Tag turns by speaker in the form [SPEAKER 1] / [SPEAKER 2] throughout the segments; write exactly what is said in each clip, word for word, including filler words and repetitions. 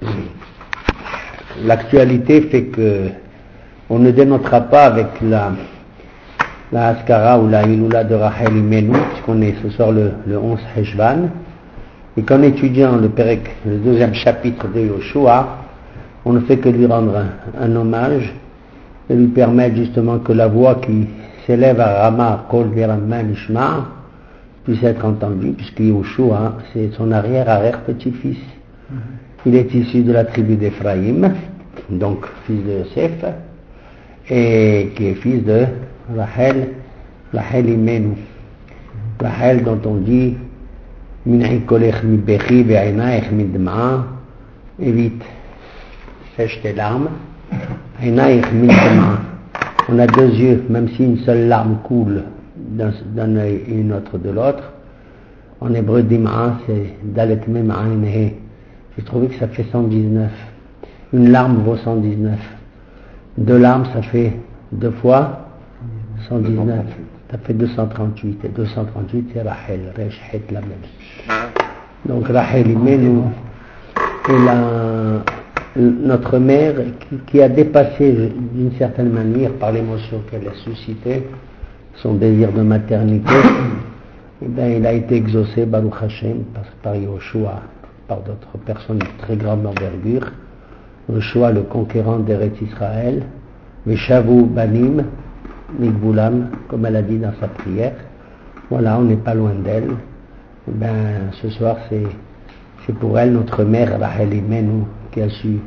[SPEAKER 1] l'actualité fait que on ne dénotera pas avec la la Haskara ou la Iloula de Rachel Imenu, puisqu'on est ce soir le, le onze Heshvan, et qu'en étudiant le Perek, le deuxième chapitre de Yoshua, on ne fait que lui rendre un, un hommage et lui permettre justement que la voix qui s'élève à Rama, Kol Virama Nishma, puisse être entendue, puisque Yoshua, c'est son arrière-arrière-petit-fils. Il est issu de la tribu d'Ephraïm, donc fils de Yosef, et qui est fils de Rachel, Rachel Imenu. Rachel dont on dit Min'i kolech mi bechi ve'ainaich mi dma'a, évite, sèche tes larmes, ainaich mi dma'a. On a deux yeux, même si une seule larme coule d'un, d'un œil et une autre de l'autre. En hébreu, dma'a, c'est dalet mem ain he. J'ai trouvé que ça fait cent dix-neuf. Une larme vaut cent dix-neuf. Deux larmes, ça fait deux fois cent dix-neuf. Ça fait deux cent trente-huit. Et deux cent trente-huit, c'est Rachel. Resh het la même. Donc Rachel Imenu est la, notre mère qui, qui a dépassé d'une certaine manière, par l'émotion qu'elle a suscitée, son désir de maternité. Et bien, il a été exaucé, Baruch Hashem, par, par Yoshua, par d'autres personnes de très grande envergure. Yoshua, le conquérant d'Eretz Israël, Veshavu Banim, Migbulam, comme elle a dit dans sa prière. Voilà, on n'est pas loin d'elle. Et bien, ce soir, c'est, c'est pour elle, notre mère, Rachel Imenu, qui a su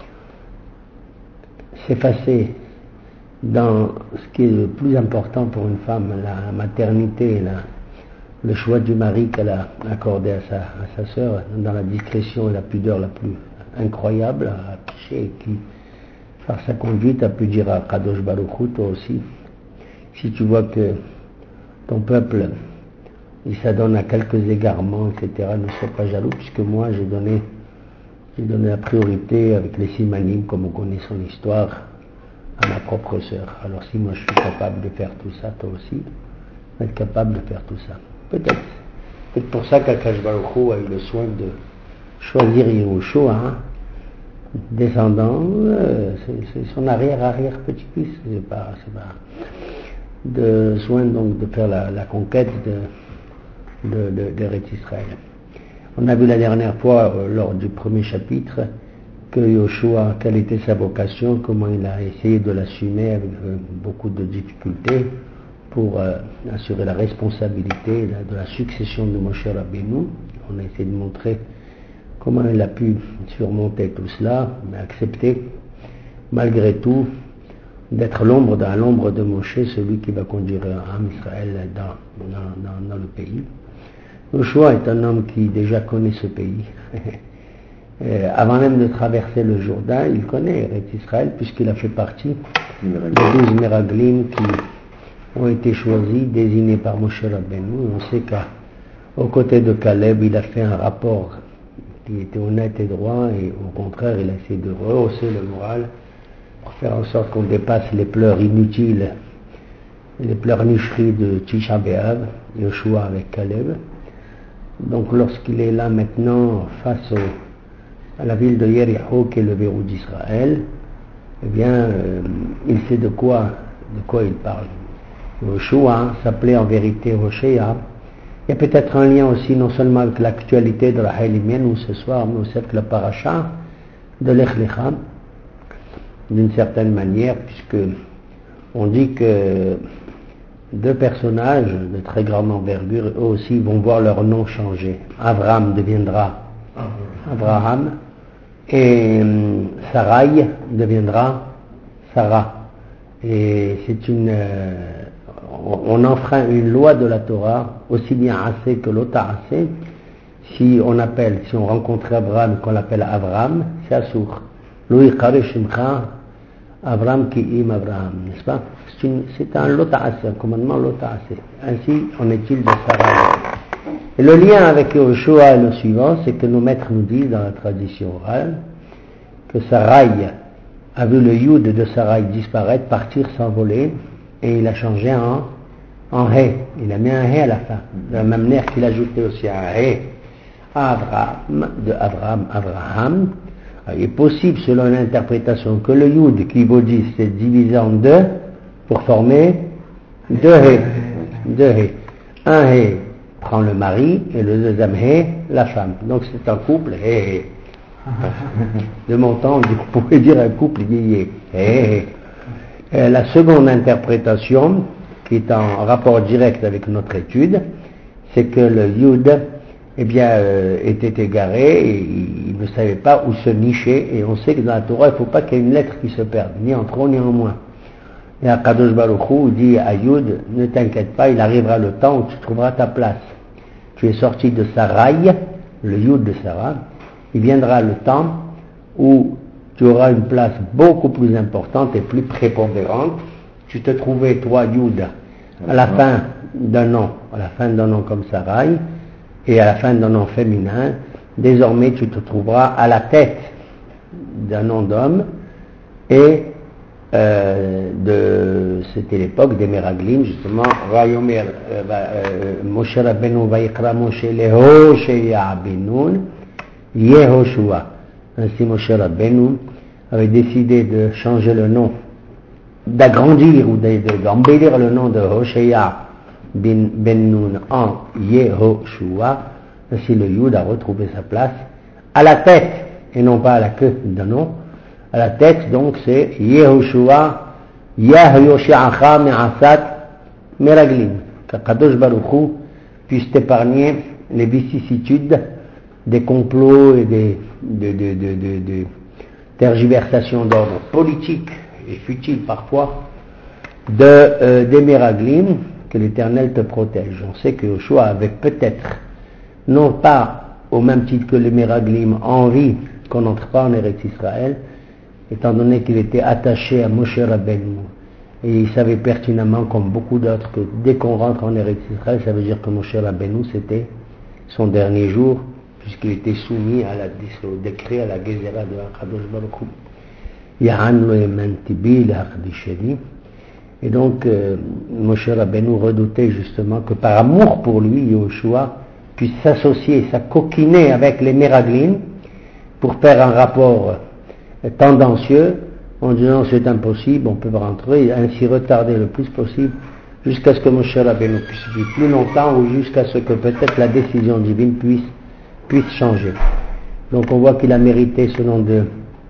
[SPEAKER 1] s'effacer dans ce qui est le plus important pour une femme, la maternité, la, le choix du mari qu'elle a accordé à sa, à sa sœur, dans la discrétion et la pudeur la plus incroyable, à afficher, qui, par sa conduite, a pu dire à Kadosh Baruch Hu, toi aussi, si tu vois que ton peuple, il s'adonne à quelques égarements, et cetera, ne sois pas jaloux, puisque moi, j'ai donné, j'ai donné la priorité avec les simanim, comme on connaît son histoire, à ma propre sœur. Alors si moi je suis capable de faire tout ça, toi aussi, être capable de faire tout ça. Peut-être. C'est pour ça qu'Akash Baruch Hu a eu le soin de choisir Yehoshua, hein, descendant, euh, c'est, c'est son arrière-arrière-petit-fils, c'est pas, c'est pas, de soin donc de faire la, la conquête de, de, de, d'Eretz Israël. On a vu la dernière fois, euh, lors du premier chapitre, que Yoshua, quelle était sa vocation, comment il a essayé de l'assumer avec euh, beaucoup de difficultés pour euh, assurer la responsabilité de, de la succession de Moshe Rabbeinu. On a essayé de montrer comment il a pu surmonter tout cela, mais accepter malgré tout d'être l'ombre dans l'ombre de Moshe, celui qui va conduire Am Israël dans, dans, dans, dans le pays. Yoshua est un homme qui déjà connaît ce pays. Euh, avant même de traverser le Jourdain, il connaît Eretz Israël puisqu'il a fait partie des douze Meraglim qui ont été choisis, désignés par Moshe Rabbeinu. On sait qu'aux côtés de Caleb, il a fait un rapport qui était honnête et droit, et au contraire, il a essayé de rehausser le moral pour faire en sorte qu'on dépasse les pleurs inutiles, les pleurnicheries de Tisha B'Av, Yoshua avec Caleb. Donc lorsqu'il est là maintenant face au à la ville de Yericho, qui est le verrou d'Israël, eh bien, euh, il sait de quoi, de quoi il parle. Yoshua s'appelait en vérité Hoshea. Il y a peut-être un lien aussi, non seulement avec l'actualité de Rachel Imenu ce soir, mais aussi avec la paracha de Lech Lecha, d'une certaine manière, puisque on dit que deux personnages de très grande envergure, eux aussi, vont voir leur nom changer. Abraham deviendra Abraham, et Sarai deviendra Sarah. Et c'est une, euh, on enfreint une loi de la Torah, aussi bien assez que l'ota assez. Si on appelle, si on rencontre Abraham, qu'on l'appelle Abraham, c'est Assour. Lui Karishimcha, Abraham ki im Abraham, n'est-ce pas? C'est, une, c'est un lota assez, un commandement lota assez. Ainsi en est-il de Sarai. Et le lien avec Yoshua est le suivant, c'est que nos maîtres nous disent dans la tradition orale que Sarai a vu le Yud de Sarai disparaître, partir, s'envoler, et il a changé en, en He. Il a mis un He à la fin, de la même manière qu'il a ajouté aussi un He à Abraham, de Abraham, Abraham, Alors, il est possible, selon une interprétation, que le Yud qui vaut dix s'est divisé en deux pour former deux He. Deux He. Un He prend le mari et le deuxième He, la femme. Donc c'est un couple He He. De mon temps, on pourrait dire un couple Yé He He. La seconde interprétation, qui est en rapport direct avec notre étude, c'est que le Yud eh bien, euh, était égaré et il ne savait pas où se nicher, et on sait que dans la Torah, il ne faut pas qu'il y ait une lettre qui se perde, ni en trop ni en moins. Et Akadosh Baruch Hu dit à Yud, ne t'inquiète pas, il arrivera le temps où tu trouveras ta place. Tu es sorti de Sarai, le Yud de Sarah, il viendra le temps où tu auras une place beaucoup plus importante et plus prépondérante. Tu te trouvais, toi, Yud, à la fin d'un nom, à la fin d'un nom comme Sarai, et à la fin d'un nom féminin. Désormais tu te trouveras à la tête d'un nom d'homme, et euh, de, c'était l'époque des Meraglim, justement. Vayomer Moshe Rabbeinu Vayikra Moshe Lehoshea ben Nun Yehoshua. Ainsi Moshe Rabbeinu avait décidé de changer le nom, d'agrandir ou d'embellir le nom de Hoshea ben, ben Nun en Yehoshua. Ainsi le Yud a retrouvé sa place à la tête et non pas à la queue d'un nom. À la tête, donc, c'est Yehoshua Yahyosha'acha Me'asat Meraglim. Qu'Akadosh Baruch Hu puisse t'épargner les vicissitudes des complots et des, de, de, de, de, de tergiversations d'ordre politique et futile parfois de, euh, des Meraglim. Que l'Éternel te protège. On sait que Yoshua avait peut-être, non pas au même titre que les Meraglim, envie qu'on n'entre pas en Eretz Israël, étant donné qu'il était attaché à Moshe Rabbeinu, et il savait pertinemment, comme beaucoup d'autres, que dès qu'on rentre en Eretz Israël, ça veut dire que Moshe Rabbeinu, c'était son dernier jour, puisqu'il était soumis à la, au décret, à la Gezerah de Akadosh Baruch Hu. Yahan lo emen tibi le'achdisheni. Et donc, euh, Moshe Rabbeinu redoutait justement que par amour pour lui, Yoshua puisse s'associer, s'acoquiner avec les Meraglim pour faire un rapport euh, tendancieux en disant c'est impossible, on peut rentrer, et ainsi retarder le plus possible jusqu'à ce que Moshe Rabbeinu puisse vivre plus longtemps ou jusqu'à ce que peut-être la décision divine puisse, puisse changer. Donc on voit qu'il a mérité ce nom de,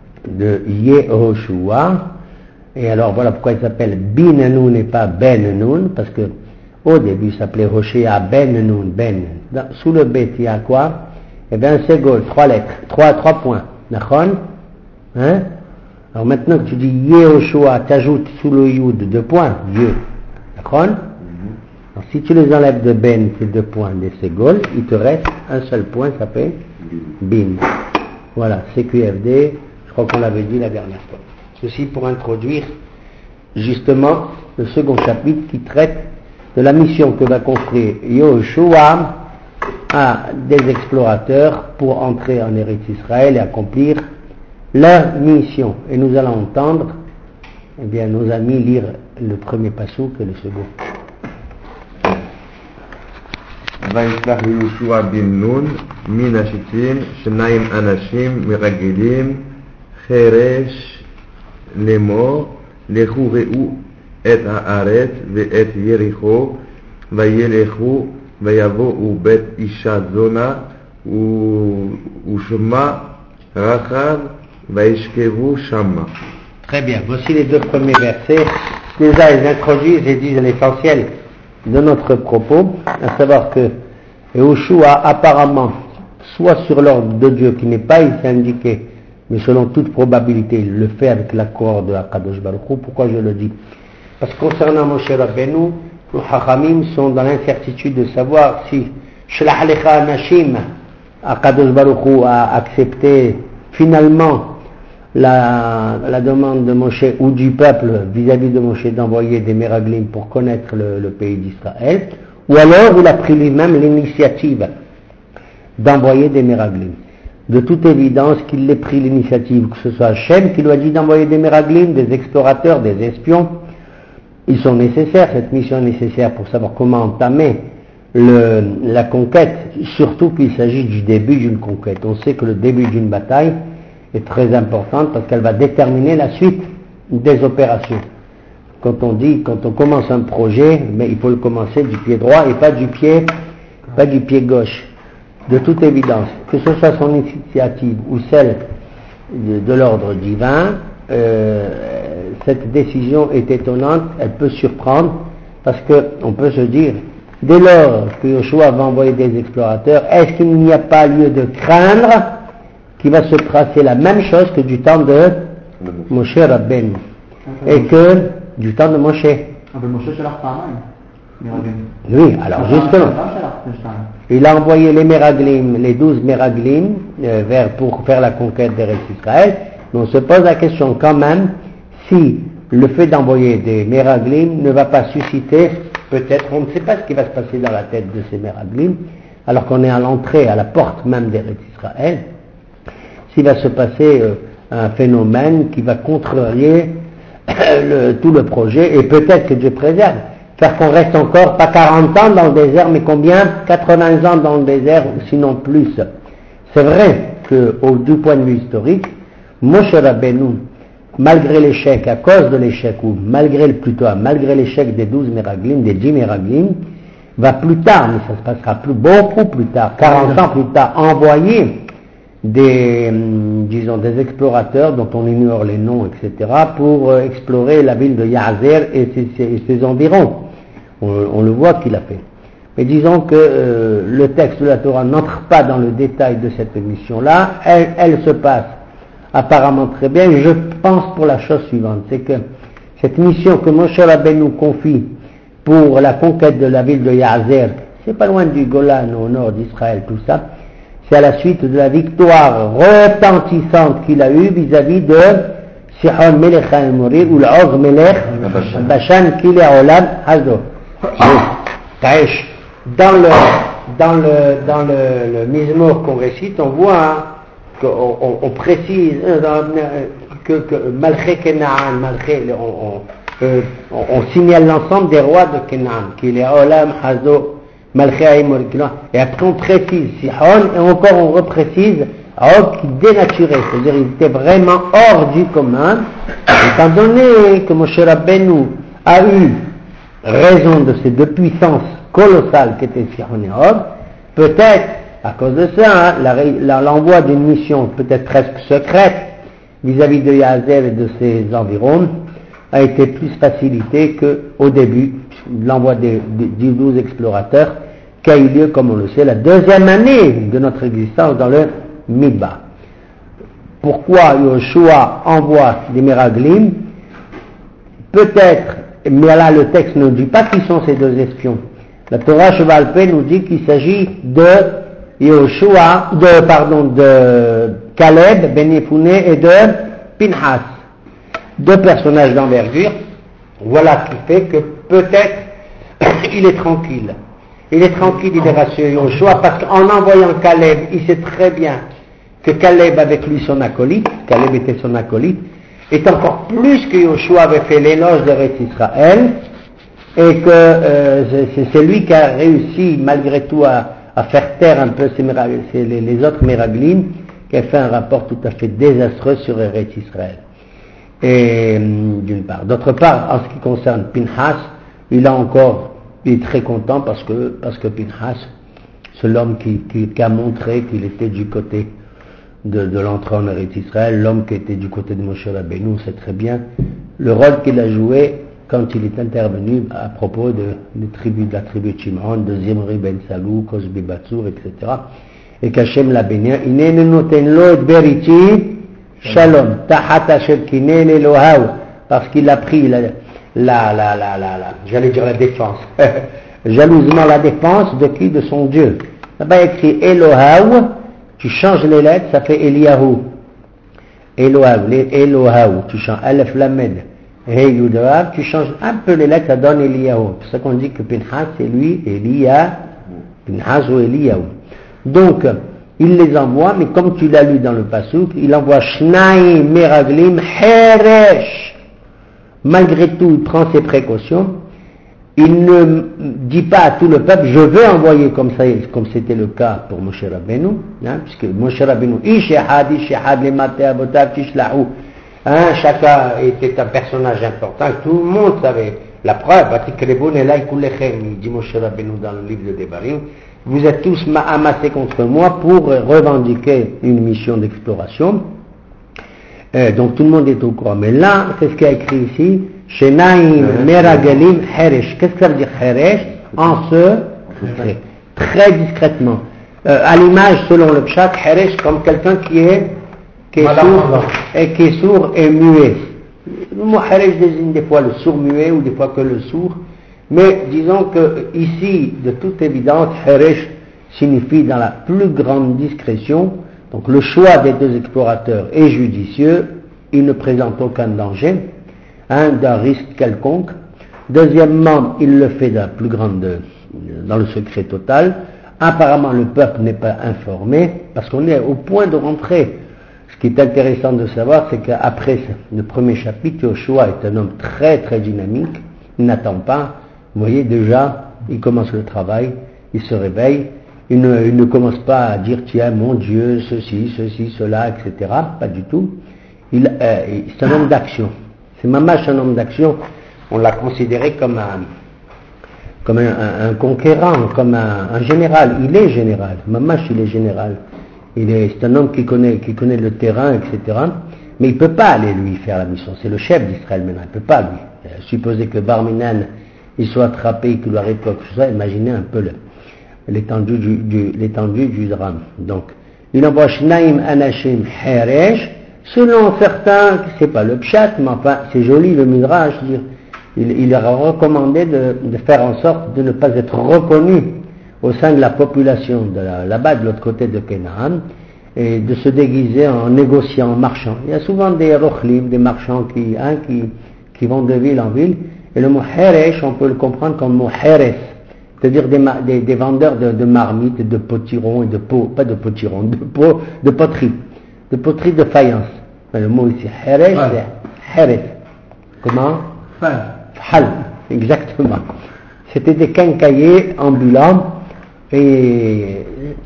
[SPEAKER 1] de Yehoshua. Et alors voilà pourquoi il s'appelle Bin Nun et pas Ben Nun, parce que au début il s'appelait Hoshea Ben Nun, Ben. Dans, sous le Bet il y a quoi? Eh bien un ségol, trois lettres, trois, trois points. Nachon? Hein? Alors maintenant que tu dis Yehoshua, t'ajoutes sous le Yud deux points, Dieu. Nachon? Mm-hmm. Alors si tu les enlèves de Ben, ces deux points des ségol, il te reste un seul point, ça s'appelle Bin. Voilà, C Q F D, je crois qu'on l'avait dit la dernière fois. Ceci pour introduire justement le second chapitre qui traite de la mission que va construire Yoshua à des explorateurs pour entrer en Eretz Israël et accomplir leur mission. Et nous allons entendre eh bien, nos amis lire le premier passouk et le second.
[SPEAKER 2] וישלח יהושע בן נון מן השיטים שניים אנשים מרגלים חרש לאמור לכו ראו את הארץ ואת יריחו וילכו ויבואו בית אישה זונה ושמה רחב וישכבו שמה.
[SPEAKER 1] Très bien, voici les deux premiers versets. Déjà ils introduisent et disent l'essentiel de notre propos, à savoir que Yoshua apparemment, soit sur l'ordre de Dieu qui n'est pas ici indiqué, mais selon toute probabilité, il le fait avec l'accord de Akadosh Baruch Hu. Pourquoi je le dis? Parce que concernant Moshe Rabbeinu, les Chachamim sont dans l'incertitude de savoir si Shlach Lecha Anashim, Akadosh Baruch Hu a accepté finalement la, la demande de Moshe ou du peuple vis-à-vis de Moshe d'envoyer des Meraglim pour connaître le, le pays d'Israël, ou alors il a pris lui-même l'initiative d'envoyer des Meraglim. De toute évidence qu'il ait pris l'initiative, que ce soit Hachem qui lui a dit d'envoyer des Meraglim, des explorateurs, des espions, ils sont nécessaires, cette mission est nécessaire pour savoir comment entamer le, la conquête, surtout qu'il s'agit du début d'une conquête. On sait que le début d'une bataille est très importante parce qu'elle va déterminer la suite des opérations. Quand on dit, quand on commence un projet, mais il faut le commencer du pied droit et pas du pied, pas du pied gauche. De toute évidence, que ce soit son initiative ou celle de, de l'ordre divin, euh, cette décision est étonnante, elle peut surprendre, parce qu'on peut se dire, dès lors que Yoshua va envoyer des explorateurs, est-ce qu'il n'y a pas lieu de craindre qu'il va se passer la même chose que du temps de Moshe Rabbeinu, et que du temps de Moshe. Oui, alors justement, il a envoyé les Meraglim, les douze Meraglim, euh, vers, pour faire la conquête d'Eretz Israël, mais on se pose la question quand même si le fait d'envoyer des Meraglim ne va pas susciter, peut-être, on ne sait pas ce qui va se passer dans la tête de ces Meraglim, alors qu'on est à l'entrée, à la porte même d'Eretz Israël, s'il va se passer euh, un phénomène qui va contrarier le, tout le projet, et peut-être que Dieu préserve, faire qu'on reste encore, pas quarante ans dans le désert, mais combien? quatre-vingts ans dans le désert, sinon plus. C'est vrai que, au, du point de vue historique, Moshe Rabbeinu, malgré l'échec, à cause de l'échec, ou malgré le plutôt, malgré l'échec des douze Meraglim, des dix Meraglim, va plus tard, mais ça se passera plus, beaucoup plus tard, quarante ans plus tard, envoyer des, disons, des explorateurs dont on ignore les noms, et cetera, pour euh, explorer la ville de Yazer et ses, ses, et ses environs. On, on le voit qu'il a fait. Mais disons que euh, le texte de la Torah n'entre pas dans le détail de cette mission-là. Elle, elle se passe apparemment très bien. Je pense pour la chose suivante, c'est que cette mission que Moshe Rabbeinu nous confie pour la conquête de la ville de Yazer, c'est pas loin du Golan au nord d'Israël, tout ça. C'est à la suite de la victoire retentissante qu'il a eue vis-à-vis de Sihon Melech HaEmori ou l'Og Melech Bashan Kile Olam Hazo. Dans le dans le dans le, le Mizmor qu'on récite, on voit hein, qu'on on, on précise euh, que, que Malché Kenaan, Malché, on, on, euh, on, on signale l'ensemble des rois de Kenaan, Kile Olam Hazo. Et après on précise Sihon, et encore on reprécise Og qui dénaturé, c'est-à-dire il était vraiment hors du commun, étant donné que Moshe Rabbeinu a eu raison de ces deux puissances colossales qu'étaient Sihon et Og, peut-être à cause de ça, hein, la, la, l'envoi d'une mission peut-être presque secrète vis-à-vis de Yazer et de ses environs a été plus facilité qu'au début l'envoi des, des, des douze explorateurs qui a eu lieu, comme on le sait, la deuxième année de notre existence dans le Midbar. Pourquoi Yoshua envoie des Meraglim? Peut-être, mais là le texte ne dit pas qui sont ces deux espions. La Torah Sheval Peh nous dit qu'il s'agit de Yoshua, de, pardon, de Caleb, Ben Yefuneh et de Pinhas. Deux personnages d'envergure. Voilà ce qui fait que peut-être il est tranquille. Il est tranquille, il est rassuré Yoshua, parce qu'en envoyant Caleb, il sait très bien que Caleb avec lui son acolyte, Caleb était son acolyte, est encore plus que Yoshua avait fait l'éloge de Eretz Israël, et que euh, c'est, c'est lui qui a réussi malgré tout à, à faire taire un peu ces, ces, les, les autres Meraglim, qui a fait un rapport tout à fait désastreux sur Eretz Israël. Et d'une part. D'autre part, en ce qui concerne Pinhas, il a encore, il est très content parce que, parce que Pinhas, c'est l'homme qui, qui, qui a montré qu'il était du côté de, de l'entrée en Eretz Israël, l'homme qui était du côté de Moshe Rabbeinu, on sait très bien le rôle qu'il a joué quand il est intervenu à propos de, de, tribu, de la tribu de Shimon, de Zimri ben Salou, Cosbi Batsour, et cetera. Et qu'Hachem l'a béni, Inene noten lo et beriti Shalom, Tahat Asher Kinel Elohaou, parce qu'il a pris la, la, la, la, la, la j'allais dire la défense, jalousement la défense de qui? De son Dieu. Là-bas écrit Elohaou, tu changes les lettres, ça fait Eliyahu. Elohaou, Elohaou, tu changes Aleph Lamed, Hey Yudav, tu changes un peu les lettres, ça donne Eliyahu. C'est pour ça qu'on dit que Pinhas c'est lui, Eliya, Pinhas ou Eliyahu. Donc, il les envoie, mais comme tu l'as lu dans le Pasuk, il envoie Shnai Meraglim Heresh. Malgré tout, il prend ses précautions, il ne dit pas à tout le peuple, je veux envoyer comme ça, comme c'était le cas pour Moshe Rabbeinu, hein, puisque Moshe Rabbeinu, Ishehad, Ishehad, les matés abotav, Tishlahu, hein, chacun était un personnage important, tout le monde savait. La preuve, il dit Moshe Rabbeinu dans le livre de Devarim, vous êtes tous amassés contre moi pour revendiquer une mission d'exploration. Euh, donc tout le monde est au courant. Mais là, c'est ce qu'il y a écrit ici, Shenaim Meragalim Heresh. Qu'est-ce que ça veut dire Heresh? En secret, très discrètement. Euh, à l'image, selon le pshat, Heresh comme quelqu'un qui est, qui est sourd et qui est sourd et muet. Le mot Heresh désigne des fois le sourd muet ou des fois que le sourd. Mais disons que ici, de toute évidence, Heresh signifie dans la plus grande discrétion. Donc le choix des deux explorateurs est judicieux, il ne présente aucun danger, hein, d'un risque quelconque. Deuxièmement, il le fait dans la plus grande, dans le secret total. Apparemment, le peuple n'est pas informé, parce qu'on est au point de rentrer. Ce qui est intéressant de savoir, c'est qu'après le premier chapitre, Yoshua est un homme très très dynamique, il n'attend pas. Vous voyez déjà, il commence le travail, il se réveille, il ne, il ne commence pas à dire tiens mon Dieu, ceci, ceci, cela, et cetera. Pas du tout. Il, euh, c'est un homme d'action. C'est Mamash un homme d'action. On l'a considéré comme un, comme un, un, un conquérant, comme un, un général. Il est général. Mamash il est général. Il est, c'est un homme qui connaît, qui connaît le terrain, et cetera. Mais il ne peut pas aller lui faire la mission. C'est le chef d'Israël maintenant. Il ne peut pas lui. Euh, supposer que Barminan il soit attrapé, qu'il lui arrive quoi que ce soit, imaginez un peu le, l'étendue du, du, l'étendue du drame. Donc, il envoie Shnaim Anashim Heresh, selon certains, c'est pas le pshat, mais enfin, c'est joli le midrash, dire, il, il leur a recommandé de, de faire en sorte de ne pas être reconnu au sein de la population de la, là-bas, de l'autre côté de Canaan, et de se déguiser en négociant, en marchand. Il y a souvent des rochlim, des marchands qui, hein, qui, qui vont de ville en ville, et le mot Heresh, on peut le comprendre comme le mot Heres, c'est-à-dire des, des, des vendeurs de, de marmites, de potirons et de pots, pas de potirons, de pots, de poterie, de poterie de faïence. Mais le mot ici, Heresh, c'est Heres. Comment? Fal. Exactement. C'était des quincailliers ambulants, et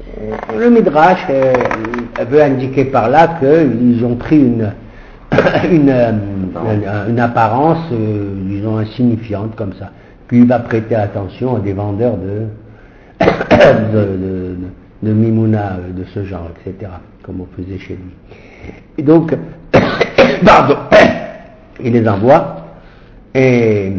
[SPEAKER 1] le Midrash euh, veut indiquer par là qu'ils ont pris une, une, une, une apparence, euh, disons, insignifiante comme ça. Puis il va prêter attention à des vendeurs de, de, de, de mimouna, de ce genre, et cetera, comme on faisait chez lui. Et donc, pardon, il les envoie, et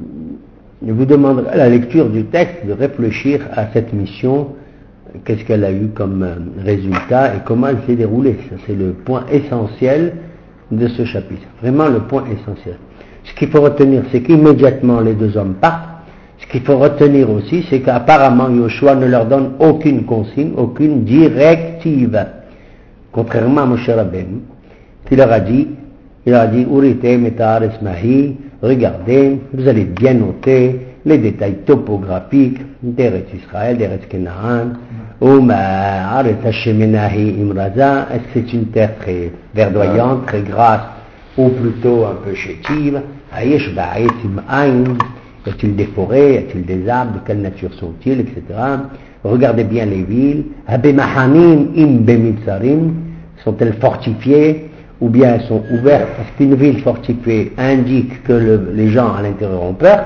[SPEAKER 1] je vous demanderai à la lecture du texte de réfléchir à cette mission, qu'est-ce qu'elle a eu comme résultat et comment elle s'est déroulée. Ça, c'est le point essentiel de ce chapitre, vraiment le point essentiel. Ce qu'il faut retenir, c'est qu'immédiatement les deux hommes partent. Ce qu'il faut retenir aussi, c'est qu'apparemment Yoshua ne leur donne aucune consigne, aucune directive, contrairement à Moshe Rabbeinu, qui leur a dit, il leur a dit, Urite metar esmahi, regardez, vous allez bien noter les détails topographiques d'Eretz Israël, d'Eretz Canaan, ou Aretz Hashemenahi Imraza, est-ce que c'est une terre très verdoyante, très grasse, ou plutôt un peu chétive, Ayesh Ba'etim Aïn, y a-t-il des forêts, y a-t-il des arbres, de quelle nature sont-ils, et cetera. Regardez bien les villes, Abemahanim Im Bemitzarim, sont-elles fortifiées, ou bien elles sont ouvertes, parce qu'une ville fortifiée indique que le, les gens à l'intérieur ont peur,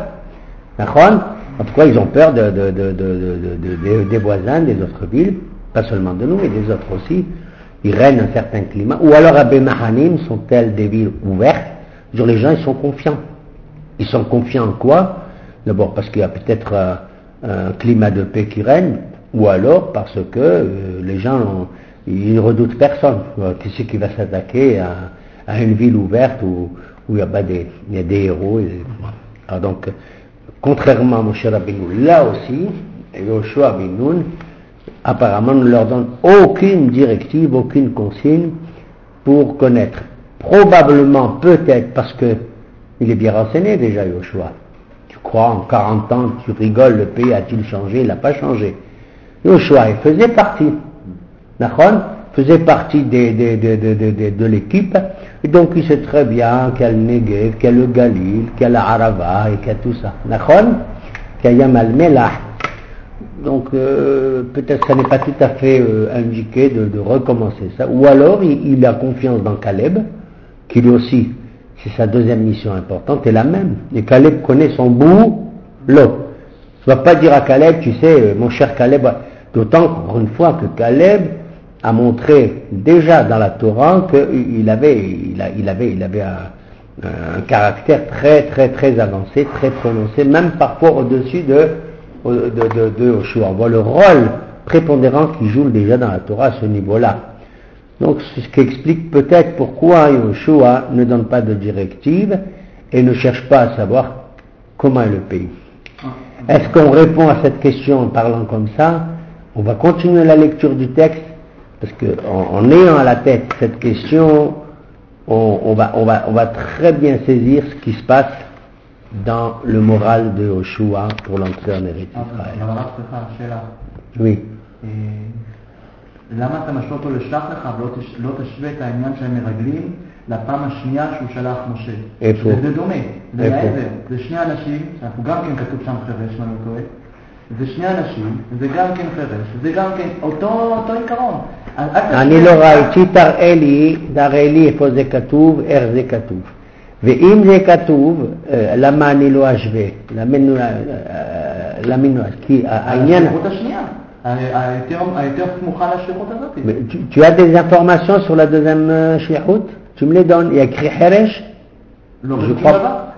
[SPEAKER 1] en tout cas ils ont peur de, de, de, de, des voisins, des autres villes, pas seulement de nous, mais des autres aussi. Il règne un certain climat. Ou alors Abemahanim sont-elles des villes ouvertes, genre les gens ils sont confiants. Ils sont confiants en quoi? D'abord parce qu'il y a peut-être euh, un climat de paix qui règne, ou alors parce que euh, les gens ont, ils ne redoutent personne. Alors, qui c'est qui va s'attaquer à, à une ville ouverte où, où il y a, bah, des, il y a des héros et, alors donc, contrairement à Moshe Rabbeinu, là aussi, Yoshua ben Nun apparemment ne leur donne aucune directive, aucune consigne pour connaître. Probablement, peut-être parce que il est bien renseigné déjà, Yoshua. Tu crois en quarante ans, tu rigoles, le pays a-t-il changé? Il n'a pas changé. Yoshua, il faisait partie. Nachon faisait partie des, des, des, des, des, des, de l'équipe, et donc il sait très bien qu'il y a le Negev, qu'il y a le Galil, qu'il y a la Arava, et qu'il y a tout ça. Nachon? Kayam al-Melah. Donc euh, peut-être que ça n'est pas tout à fait euh, indiqué de, de recommencer ça. Ou alors il, il a confiance dans Caleb, qui lui aussi, c'est sa deuxième mission importante, est la même. Et Caleb connaît son bout, l'autre. Tu ne vas pas dire à Caleb, tu sais, mon cher Caleb, d'autant qu'encore une fois que Caleb a montré déjà dans la Torah qu'il avait, il a, il avait, il avait un, un caractère très très très avancé, très prononcé, même parfois au-dessus de, de, de, de Yoshua. On voit le rôle prépondérant qu'il joue déjà dans la Torah à ce niveau-là. Donc c'est ce qui explique peut-être pourquoi Yoshua ne donne pas de directive et ne cherche pas à savoir comment est le pays. Est-ce qu'on répond à cette question en parlant comme ça? On va continuer la lecture du texte, parce qu'en en ayant à la tête cette question, on, on, va, on, va, on va très bien saisir ce qui se passe dans le moral de Yoshua pour l'entrée en Eretz Israël. Oui.
[SPEAKER 3] למה אתה משווה אותו לשלח לך ולא תשווה את העניין שהם מרגלים לפעם השנייה שהוא שלח משה?
[SPEAKER 1] איפה?
[SPEAKER 3] זה דומה, לעבר, זה שני אנשים, שאנחנו גם כן כתוב שם חרש, מה אני טועה, זה שני אנשים, זה גם כן חרש, זה גם כן אותו, אותו עיקרון.
[SPEAKER 1] אני לא ראיתי, תראה לי, תראה לי איפה זה כתוב, איך זה כתוב. ואם זה כתוב, למה אני לא אשווה? למה לא? כי העניין...
[SPEAKER 3] השליחות השנייה.
[SPEAKER 1] Tu, tu as des informations sur la deuxième euh, shlichut? Tu me les donnes. Il y a écrit Heresh?
[SPEAKER 3] Je crois pas.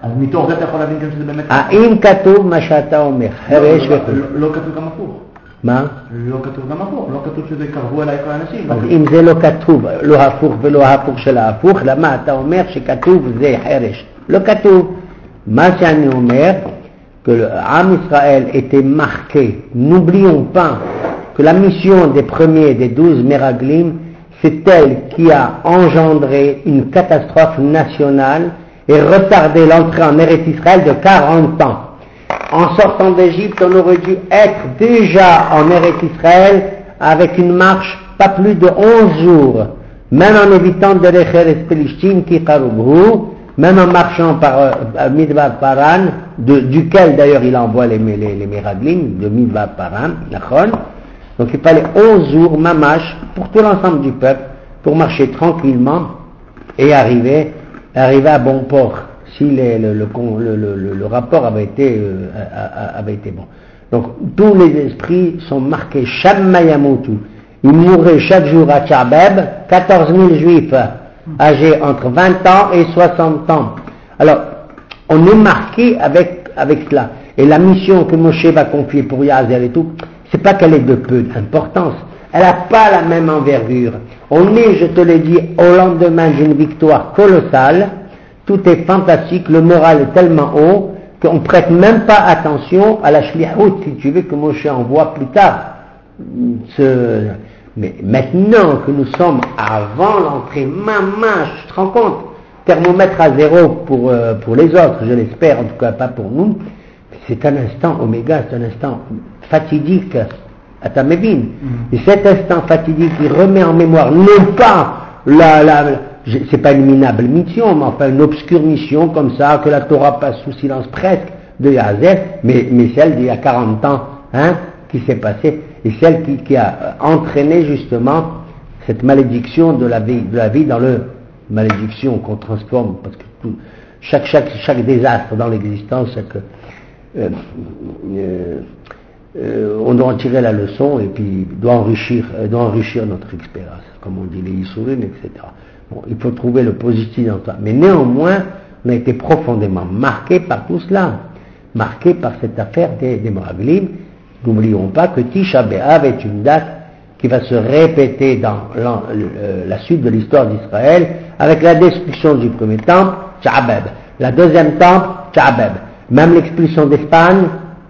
[SPEAKER 1] האם כתוב מה שאתה אומר? Heresh וכו'.
[SPEAKER 3] לא כתוב גם הפוך.
[SPEAKER 1] מה?
[SPEAKER 3] לא כתוב גם הפוך. לא כתוב שזה קרבו אליי כל האנשים.
[SPEAKER 1] אז אם זה לא כתוב, לא הפוך ולא הפוך של ההפוך, למה אתה אומר שכתוב זה Heresh? לא כתוב. מה שאני אומר, que l'âme Israël était marqué. N'oublions pas que la mission des premiers des douze Meraglim, c'est elle qui a engendré une catastrophe nationale et retardé l'entrée en Eretz Israël de quarante ans. En sortant d'Égypte, on aurait dû être déjà en Eretz Israël avec une marche pas plus de onze jours, même en évitant de l'Echeres Pelishtim qui Karubhu, même en marchant par euh, Midbar Paran, de, duquel d'ailleurs il envoie les, les, les Meraglim, de Midbar Paran, donc il fallait onze jours, mamash, pour tout l'ensemble du peuple, pour marcher tranquillement et arriver, arriver à bon port, si les, le, le, le, le, le rapport avait été, euh, avait été bon. Donc tous les esprits sont marqués, Shammayamutu, ils mourraient chaque jour à Tchabeb, quatorze mille juifs, âgés entre vingt ans et soixante ans. Alors, on est marqué avec, avec cela. Et la mission que Moshe va confier pour Yazel et tout, c'est pas qu'elle est de peu d'importance. Elle n'a pas la même envergure. On est, je te l'ai dit, au lendemain d'une victoire colossale. Tout est fantastique, le moral est tellement haut qu'on ne prête même pas attention à la shlichut, si tu veux, que Moshe envoie plus tard. Ce, Mais maintenant que nous sommes avant l'entrée, maman, tu te rends compte, thermomètre à zéro pour, euh, pour les autres, je l'espère, en tout cas pas pour nous, c'est un instant oméga, c'est un instant fatidique à ta mébine. Mm. Et cet instant fatidique, il remet en mémoire, non pas la, la, c'est pas une minable mission, mais enfin une obscure mission comme ça, que la Torah passe sous silence presque de Yazef, mais, mais celle d'il y a quarante ans, hein, qui s'est passée. Et celle qui, qui a entraîné justement cette malédiction de la vie, de la vie dans le malédiction qu'on transforme, parce que tout, chaque, chaque, chaque désastre dans l'existence, chaque, euh, euh, euh, on doit en tirer la leçon et puis doit enrichir, euh, doit enrichir notre expérience, comme on dit les Yisourim, et cetera. Bon, il faut trouver le positif dans ça. Mais néanmoins, on a été profondément marqué par tout cela, marqué par cette affaire des, des Meraglim. N'oublions pas que Tisha B'Av est une date qui va se répéter dans la, la suite de l'histoire d'Israël avec la destruction du premier temple, Tchabeb. La deuxième temple, Tchabeb. Même l'expulsion d'Espagne,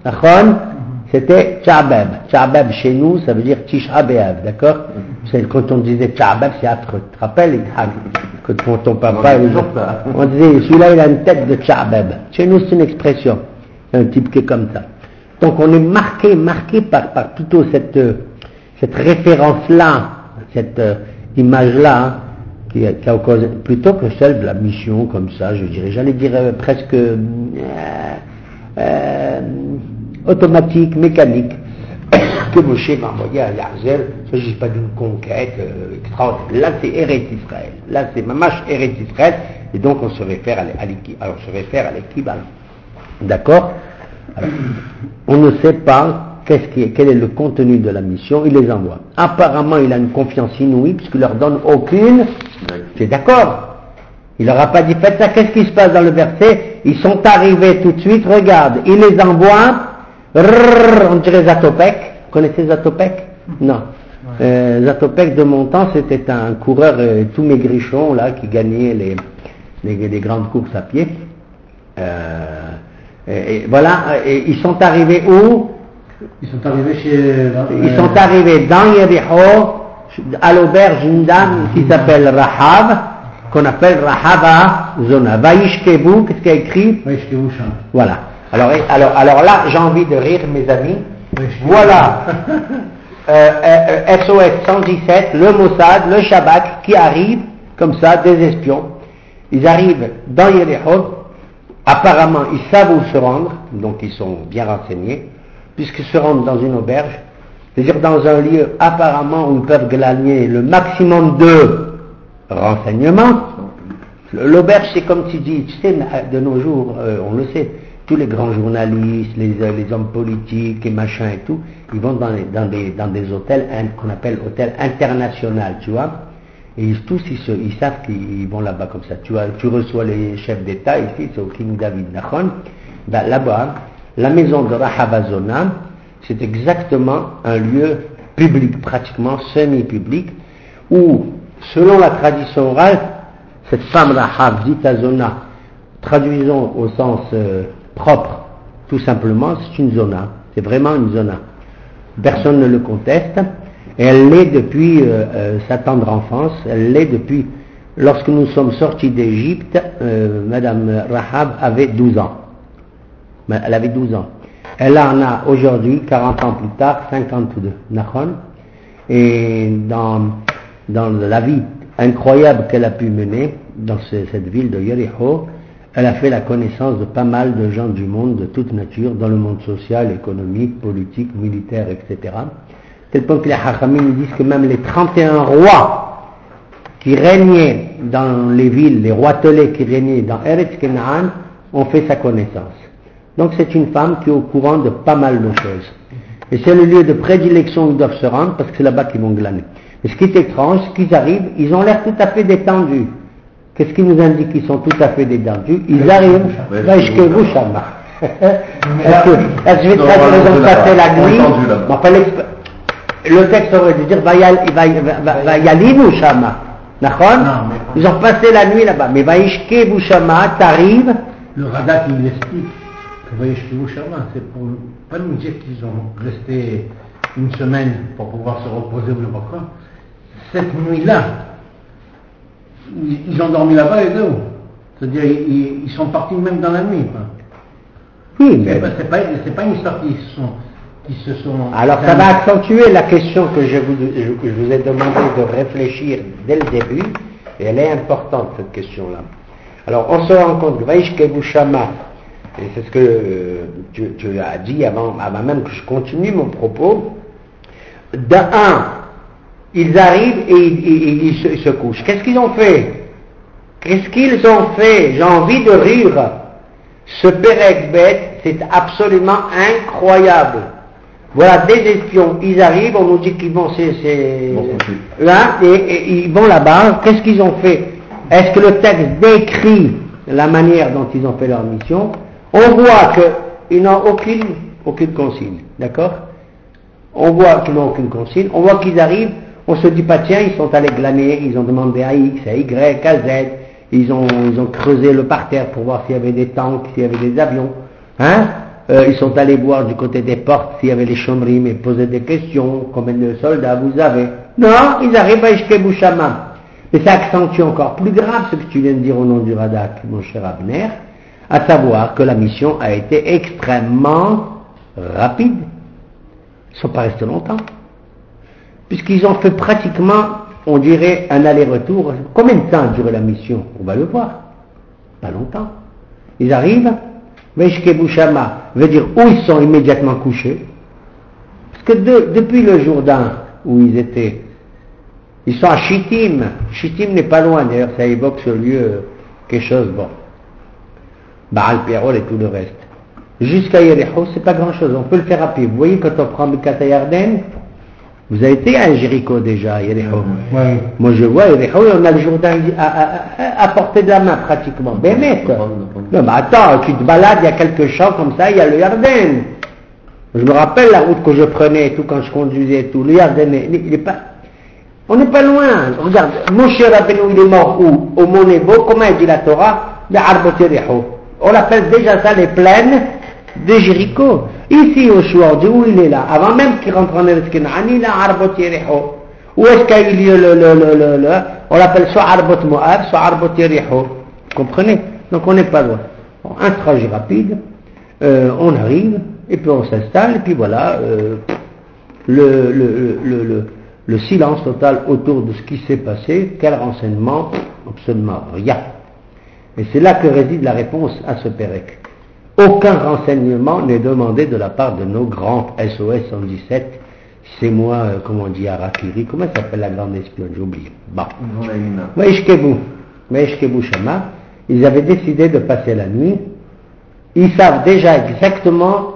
[SPEAKER 1] c'était Tchabeb. Tchabeb chez nous, ça veut dire Tisha B'Av, d'accord? C'est quand on disait Tchabeb, c'est affreux. Tu te rappelles, que ton papa, on disait, celui-là il a une tête de Tchabeb. Chez nous c'est une expression, un type qui est comme ça. Donc on est marqué, marqué par, par plutôt cette, cette référence-là, cette euh, image-là, hein, qui, qui a causé, plutôt que celle de la mission comme ça, je dirais, j'allais dire euh, presque euh, euh, automatique, mécanique, que Moshe m'a envoyé à Yazel. Il ne s'agit pas d'une conquête euh, extraordinaire. Là, c'est Eretz Israël. Là, c'est Mamash Eretz Israël. Et donc, on se réfère à l'équivalent. On se réfère à l'équivalent. D'accord? Alors, on ne sait pas qu'est-ce qui est, quel est le contenu de la mission. Il les envoie. Apparemment, il a une confiance inouïe puisqu'il leur donne aucune. C'est d'accord. Il leur a pas dit faites ça. Qu'est-ce qui se passe dans le verset? Ils sont arrivés tout de suite. Regarde, il les envoie. Rrr, on dirait Zatopek. Vous connaissez Zatopek? Non. Euh, Zatopek de mon temps, c'était un coureur euh, tout maigrichon là qui gagnait les, les, les grandes courses à pied. Euh, et, et voilà. Et ils sont arrivés où?
[SPEAKER 3] Ils sont arrivés chez... Euh,
[SPEAKER 1] Ils sont arrivés dans Yericho, à l'auberge d'une dame qui s'appelle Rahab, qu'on appelle Rahaba Zona. Vaishkebu, qu'est-ce qu'il y a écrit?
[SPEAKER 3] Vaishkebu Sham.
[SPEAKER 1] Voilà. Alors, alors, alors là, j'ai envie de rire, mes amis. Voilà. euh, euh, S O S cent dix-sept, le Mossad, le Shabak, qui arrivent, comme ça, des espions. Ils arrivent dans Yericho. Apparemment, ils savent où se rendre, donc ils sont bien renseignés, puisqu'ils se rendent dans une auberge, c'est-à-dire dans un lieu apparemment où ils peuvent gagner le maximum de renseignements. L'auberge, c'est comme tu dis, tu sais, de nos jours, euh, on le sait, tous les grands journalistes, les, les hommes politiques et machin et tout, ils vont dans, les, dans, des, dans des hôtels qu'on appelle hôtels internationaux, tu vois, et ils, tous ils, se, ils savent qu'ils vont là-bas comme ça. Tu vois, tu reçois les chefs d'État ici, c'est au King David Nachon, ben, là-bas, la maison de Rahabazona, c'est exactement un lieu public, pratiquement semi-public, où, selon la tradition orale, cette femme Rahab, dite à Zona, traduisons au sens euh, propre, tout simplement, c'est une zona, c'est vraiment une zona. Personne ne le conteste, et elle l'est depuis euh, euh, sa tendre enfance, elle l'est depuis, lorsque nous sommes sortis d'Égypte, euh, Madame Rahab avait douze ans. Elle avait douze ans. Elle en a aujourd'hui, quarante ans plus tard, cinquante-deux. Nachon. Et dans, dans la vie incroyable qu'elle a pu mener dans ce, cette ville de Yericho, elle a fait la connaissance de pas mal de gens du monde, de toute nature, dans le monde social, économique, politique, militaire, et cetera. Tel point que les Hachamim disent que même les trente et un rois qui régnaient dans les villes, les roitelets qui régnaient dans Eretz Kenaan, ont fait sa connaissance. Donc c'est une femme qui est au courant de pas mal de choses. Et c'est le lieu de prédilection où ils doivent se rendre parce que c'est là-bas qu'ils vont glaner. Mais ce qui est étrange, c'est qu'ils arrivent, ils ont l'air tout à fait détendus. Qu'est-ce qui nous indique qu'ils sont tout à fait détendus? Ils arrivent, Vaishkevu Shama. Est-ce que, est-ce que je vais te dire qu'ils ont passé la nuit? Enfin, le texte aurait dû dire Vayalivu Shama. Ils ont passé la nuit là-bas. Mais Vaishkevu Shama, t'arrives.
[SPEAKER 3] Le Radak, il explique que Vaishkevu Shama, c'est pour pas nous dire qu'ils ont resté une semaine pour pouvoir se reposer ou n'importe quoi. Cette nuit-là, ils ont dormi là-bas et deux. C'est-à-dire, ils, ils sont partis même dans la nuit. Quoi.
[SPEAKER 1] Oui, mais...
[SPEAKER 3] C'est pas, c'est pas, c'est pas une histoire qui se sont... Qui se sont
[SPEAKER 1] Alors, ça va accentuer la question que je vous, je, je vous ai demandé de réfléchir dès le début, et elle est importante, cette question-là. Alors, on se rend compte que Vaishkevu Shama, et c'est ce que euh, tu, tu as dit avant, avant même que je continue mon propos, d'un un, ils arrivent et ils, ils, ils, se, ils se couchent. Qu'est-ce qu'ils ont fait? Qu'est-ce qu'ils ont fait? J'ai envie de rire. Ce Perek Bet, c'est absolument incroyable. Voilà, des espions, ils arrivent, on nous dit qu'ils vont, c'est, c'est, là, et, et ils vont là-bas. Qu'est-ce qu'ils ont fait? Est-ce que le texte décrit la manière dont ils ont fait leur mission? On voit qu'ils n'ont aucune, aucune consigne, d'accord? On voit qu'ils n'ont aucune consigne, on voit qu'ils arrivent, on se dit pas tiens, ils sont allés glaner, ils ont demandé à X, à Y, à Z, ils ont, ils ont creusé le parterre pour voir s'il y avait des tanks, s'il y avait des avions, hein? Euh, ils sont allés voir du côté des portes s'il y avait les chomrim et poser des questions, combien de soldats vous avez? Non, ils arrivent à Ishkebu Shama. Mais ça accentue encore plus grave ce que tu viens de dire au nom du Radak, mon cher Abner, à savoir que la mission a été extrêmement rapide. Ils ne sont pas restés longtemps. Puisqu'ils ont fait pratiquement, on dirait, un aller-retour. Combien de temps a duré la mission? On va le voir. Pas longtemps. Ils arrivent, Vaishkebu Shama veut dire où ils sont immédiatement couchés. Parce que de, depuis le Jourdain où ils étaient, ils sont à Shittim. Shittim n'est pas loin, d'ailleurs ça évoque ce lieu, quelque chose, bon. Baal Perol et tout le reste. Jusqu'à Yericho, c'est pas grand chose, on peut le faire rapide. Vous voyez, quand on prend Bekata Yarden, vous avez été à Jéricho déjà, Yericho.
[SPEAKER 3] Ouais.
[SPEAKER 1] Moi je vois Yericho, on a le Jourdain à, à, à, à portée de la main pratiquement. Ben mec, non mais attends, tu te balades, il y a quelques champs comme ça, il y a le Yarden. Je me rappelle la route que je prenais et tout quand je conduisais et tout. Le Yarden, il, il est pas... On n'est pas loin. Regarde, Moshe Rabbeinu, il est mort où? Au Mont Nebo, comment il dit la Torah? Le Arbot Yericho. On appelle déjà ça les plaines de Jéricho. Ici, au Shua, on dit où il est là. Avant même qu'il rentre en Eretz Kenan, il est à Arbot Yericho. Où est-ce qu'a eu lieu le, le, le, le, le on l'appelle soit Arbot Moab, soit Arbot Yericho. Vous comprenez? Donc on n'est pas loin. Bon, un trajet rapide, euh, on arrive, et puis on s'installe, et puis voilà, euh, le, le, le, le, le silence total autour de ce qui s'est passé. Quel renseignement? Absolument rien. Et c'est là que réside la réponse à ce Pérec. Aucun renseignement n'est demandé de la part de nos grands S O S cent dix-sept. C'est moi, euh, comment on dit, Arakiri, comment s'appelle la grande espionne? J'ai oublié. Bon. Vaishkebu, Vaishkebu Shama, ils avaient décidé de passer la nuit. Ils savent déjà exactement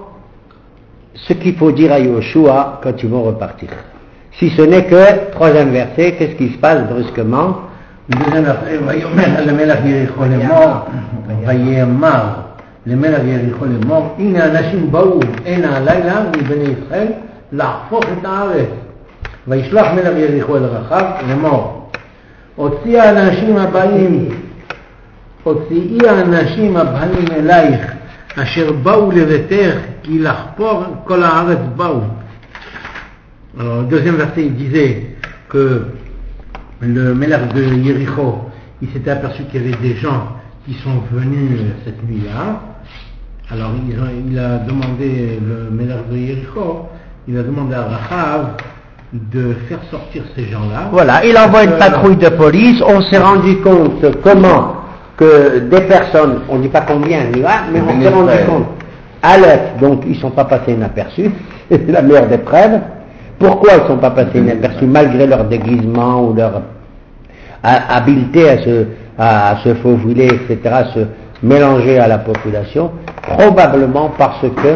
[SPEAKER 1] ce qu'il faut dire à Yoshua quand ils vont repartir. Si ce n'est que, troisième verset, qu'est-ce qui se passe brusquement?
[SPEAKER 3] deuxième verset, Vayomer למלך יריחו לאמור, ויאמר למלך יריחו לאמור, הנה אנשים באו הנה הלילה מבני ישראל להפוך את הארץ. וישלח מלך יריחו אל רחב לאמור, הוציאי האנשים הבאים, הוציאי האנשים הבאים אלייך, אשר באו לביתך, כי לחפור כל הארץ באו. Alors, le deuxième verset, il disait que le Melech de Yericho, il s'était aperçu qu'il y avait des gens qui sont venus cette nuit-là. Alors ils ont, il a demandé, le Melech de Yericho, il a demandé à Rachav de faire sortir ces gens-là.
[SPEAKER 1] Voilà, il envoie une patrouille de police. On s'est rendu compte comment que des personnes, on ne dit pas combien, mais on s'est rendu compte. Aleph, donc ils ne sont pas passés inaperçus, c'est la meilleure des preuves. Pourquoi ils ne sont pas passés inaperçus malgré leur déguisement ou leur habileté à se, à, à se faufiler, et cetera, à se mélanger à la population? Probablement parce que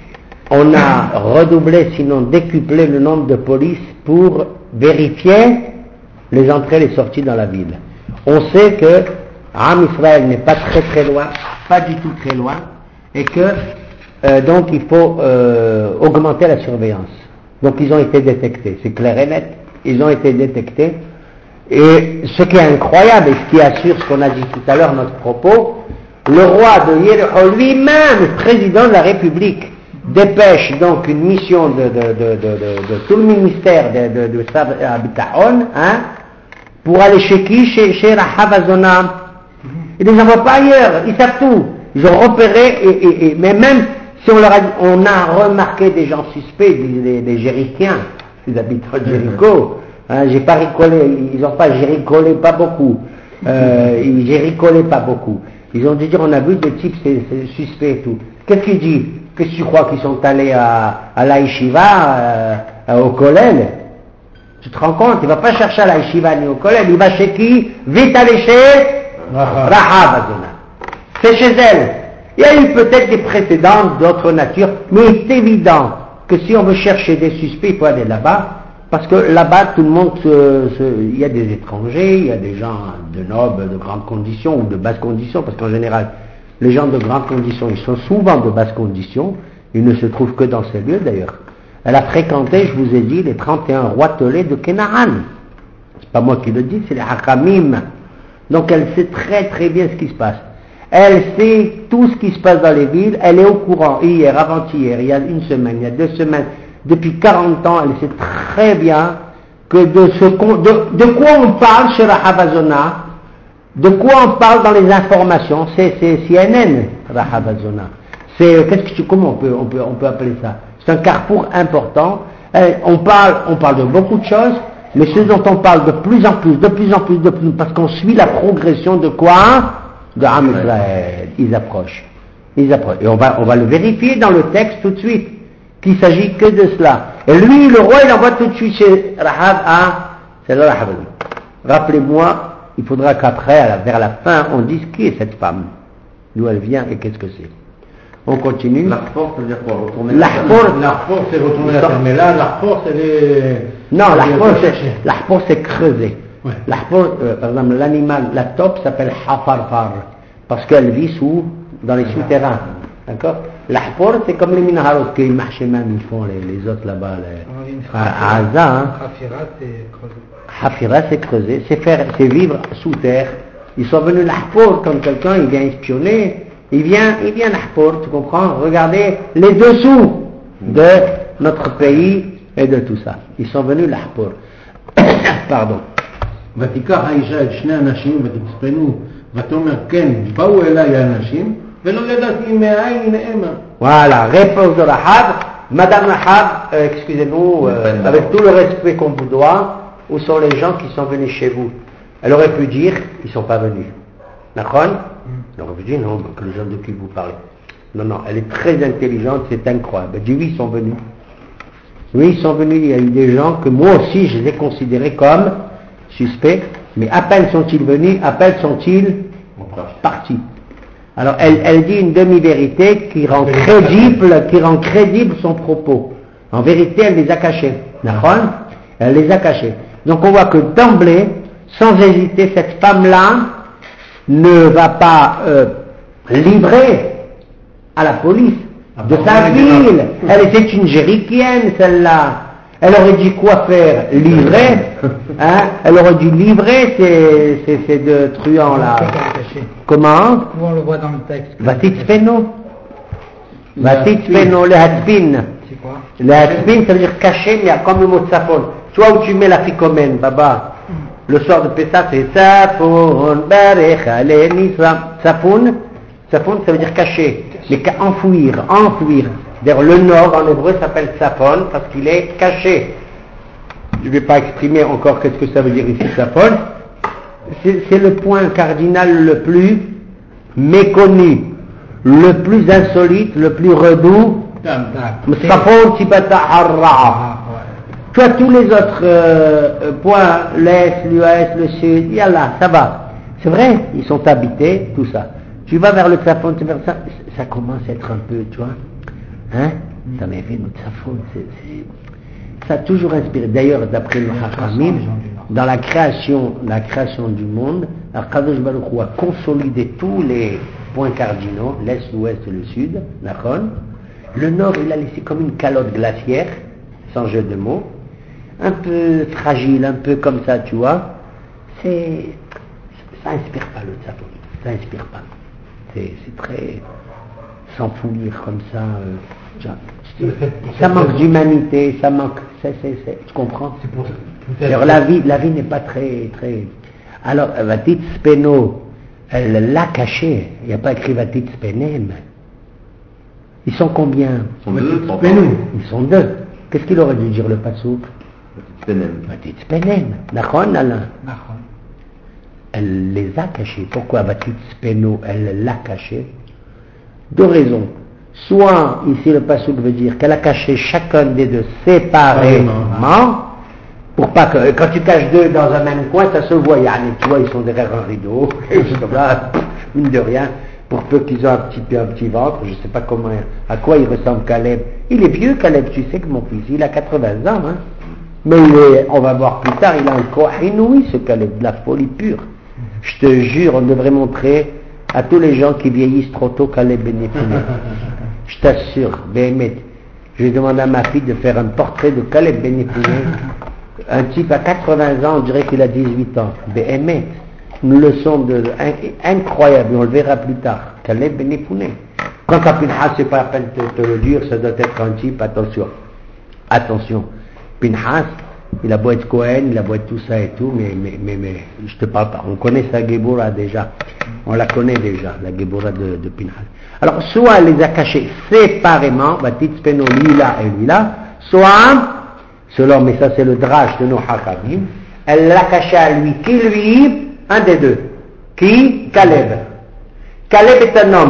[SPEAKER 1] on a redoublé, sinon décuplé le nombre de polices pour vérifier les entrées et les sorties dans la ville. On sait que Am Israël n'est pas très très loin, pas du tout très loin, et que euh, donc il faut euh, augmenter la surveillance. Donc ils ont été détectés, c'est clair et net, ils ont été détectés. Et ce qui est incroyable et ce qui assure ce qu'on a dit tout à l'heure, notre propos, le roi de Yericho lui-même, le président de la République, dépêche donc une mission de, de, de, de, de, de tout le ministère de, de, de, de Sabitaon, hein, pour aller chez qui? Chez, chez Rahav Azona. Ils ne les envoient pas ailleurs, ils savent tout. Ils ont repéré, et, et, et, mais même si on leur a, on a remarqué des gens suspects, des, des Jérichiens, les habitants de Jéricho, hein, j'ai pas ricolé, ils n'ont pas jéricolé pas beaucoup, euh, ils jéricolé pas beaucoup. Ils ont dû dire, on a vu des types c'est, c'est suspects et tout. Qu'est-ce qu'ils disent? Qu'est-ce que tu crois qu'ils sont allés à, à la yeshiva, euh, au kollel? Tu te rends compte? Il va pas chercher à la yeshiva ni au kollel, il va chez qui? Vite aller chez Rahav Azona. C'est chez elle. Il y a eu peut-être des précédents d'autres natures, mais c'est évident que si on veut chercher des suspects, il faut aller là-bas, parce que là-bas, tout le monde, se, se, il y a des étrangers, il y a des gens de nobles, de grandes conditions ou de basses conditions, parce qu'en général, les gens de grandes conditions, ils sont souvent de basses conditions, ils ne se trouvent que dans ces lieux d'ailleurs. Elle a fréquenté, je vous ai dit, les trente et un rois tolés de Canaan. C'est pas moi qui le dis, c'est les Hakamim. Donc elle sait très très bien ce qui se passe. Elle sait tout ce qui se passe dans les villes, elle est au courant, hier, avant-hier, il y a une semaine, il y a deux semaines, depuis quarante ans, elle sait très bien que de, ce, de, de quoi on parle chez Rahav Azona, de quoi on parle dans les informations, c'est, c'est C N N, Rahav Azona. C'est, qu'est-ce que tu, comment on peut, on peut, on peut appeler ça? C'est un carrefour important, on parle, on parle de beaucoup de choses, mais ce dont on parle de plus en plus, de plus en plus, de plus, parce qu'on suit la progression de quoi? De Am Israël, ils approchent. Ils apprennent. Et on va, on va le vérifier dans le texte tout de suite, qu'il s'agit que de cela. Et lui, le roi, il envoie tout de suite chez Rahab, ah, c'est là Rahab. Rappelez-moi, il faudra qu'après, vers la fin, on dise qui est cette femme, d'où elle vient et qu'est-ce que c'est. On continue.
[SPEAKER 2] L'Arfor, ça veut dire quoi? Retourner
[SPEAKER 1] L'Arfor,
[SPEAKER 3] L'Arfor, c'est retourner la fermer là. L'Arfor, c'est les...
[SPEAKER 1] Non, l'Arfor, c'est, l'Arfor, c'est creuser.
[SPEAKER 3] Ouais.
[SPEAKER 1] L'Arfor, euh, par exemple, l'animal, la taupe s'appelle Hafarfar, parce qu'elle vit sous, dans les souterrains. D'accord? L'Arfor, c'est comme les Minaharot que les Mahshemam, ils font, les, les autres là-bas, les, à, à Aza, hein.
[SPEAKER 4] Hafira, c'est creuser.
[SPEAKER 1] Hafira, c'est creuser, c'est faire, c'est vivre sous terre. Ils sont venus l'Arfor, quand quelqu'un, il vient espionner, il vient, il vient l'Arfor, tu comprends? Regardez les dessous de notre pays et de tout ça. Ils sont venus l'Arfor. Pardon.
[SPEAKER 3] ותיקח האישה את שני אנשים ותצפנו ותאמר כן באו אליי האנשים ולא ידעתי מאין נאמה.
[SPEAKER 1] Voilà, réponse de Rahab. Madame Rahab, euh, excusez-nous, euh, avec tout le respect qu'on vous doit, où sont les gens qui sont venus chez vous? Elle aurait pu dire, ils ne sont pas venus. D'accord? Elle aurait pu dire, non, que les gens de qui vous parlez. Non, non, elle est très intelligente, c'est incroyable. Elle dit, oui, ils sont venus. Oui, ils sont venus, il y a eu des gens que moi aussi, je les ai considérés comme suspects, mais à peine sont-ils venus, à peine sont-ils partis. Alors, elle, elle dit une demi-vérité qui rend crédible, qui rend crédible son propos. En vérité, elle les a cachés. D'accord? Elle les a cachés. Donc, on voit que d'emblée, sans hésiter, cette femme-là ne va pas euh, livrer à la police de sa ville. Elle était une jérichienne, celle-là. Elle aurait dû quoi faire? Livrer, hein? Elle aurait dû livrer ces, ces, ces deux truands-là. Comment?
[SPEAKER 4] Où on le voit dans le texte.
[SPEAKER 1] Vatitzpeno. Vatitzpeno, le hatpin.
[SPEAKER 4] C'est quoi?
[SPEAKER 1] Le hatpin, ça veut dire caché, mais comme le mot de Safon. Tu vois où tu mets la ficomène, Baba? Le soir de Pessah, c'est Safon, Barecha, Nisra. Safon, Safon, ça veut dire caché. Mais enfouir, enfouir. D'ailleurs, le nord en hébreu s'appelle Safon parce qu'il est caché. Je ne vais pas exprimer encore qu'est-ce que ça veut dire ici, Safon. C'est, c'est le point cardinal le plus méconnu, le plus insolite, le plus redout. Safon, Tibata, Harra. Tu as tous les autres euh, points, l'est, l'ouest, le sud, yallah, ça va. C'est vrai, ils sont habités, tout ça. Tu vas vers le Safon, tu vas vers ça, ça commence à être un peu, tu vois. Hein? Ça m'a fait notre Safon, c'est, c'est... ça a toujours inspiré. D'ailleurs, d'après le Hachamim, dans la création, la création du monde, Akadosh Baruch Hu a consolidé tous les points cardinaux, l'est, l'ouest et le sud, d'accord? Le nord, il a laissé comme une calotte glaciaire, sans jeu de mots, un peu fragile, un peu comme ça, tu vois. C'est, ça inspire pas le Safon, ça inspire pas. C'est, c'est très s'enfouir comme ça. Euh, ça manque d'humanité, ça manque. C'est, c'est, c'est, tu comprends?
[SPEAKER 3] C'est pour,
[SPEAKER 1] Alors la vie, la vie n'est pas très, très. Alors Vatit Speno, elle l'a caché. Il n'y a pas écrit Vatit Spenem. Ils sont combien?
[SPEAKER 2] Ils sont deux.
[SPEAKER 1] Ils sont deux. Qu'est-ce qu'il aurait dû dire le Passouk?
[SPEAKER 2] Spenem.
[SPEAKER 1] Vatit Spenem. Nachon, Alain.
[SPEAKER 4] Nachon.
[SPEAKER 1] Elle les a cachés. Pourquoi Vatit Speno, elle l'a caché? Deux raisons. Soit, ici le Passouk veut dire qu'elle a caché chacun des deux séparément, pour pas que, quand tu caches deux dans un même coin, ça se voit, yani, tu vois, ils sont derrière un rideau, et comme là, mine de rien, pour peu qu'ils ont un petit peu un petit ventre, je sais pas comment, à quoi il ressemble Caleb. Il est vieux Caleb, tu sais que mon fils, il a quatre-vingts ans, hein. Mais il est, on va voir plus tard, il a un corps inouï ce Caleb, de la folie pure. Je te jure, on devrait montrer à tous les gens qui vieillissent trop tôt Caleb Ben Yefune. Je t'assure, Béhémet, je vais demander à ma fille de faire un portrait de Caleb Ben Yefune. Un type à quatre-vingts ans, on dirait qu'il a dix-huit ans. Béhémet, une leçon de, in, incroyable, on le verra plus tard. Caleb Ben Yefune. Quant à Pinhas, c'est pas la peine de te le dire, ça doit être un type, attention. Attention. Pinhas, il a beau être Cohen, il a beau être tout ça et tout, mais, mais, mais, mais je te parle pas. On connaît sa Géboura déjà. On la connaît déjà, la Géboura de, de Pinhas. Alors, soit elle les a cachés séparément, Batit Speno, lui là et lui là, soit, selon, mais ça c'est le drache de nos Hakavim, elle l'a caché à lui. Qui lui? Un des deux. Qui? Caleb. Caleb est un homme.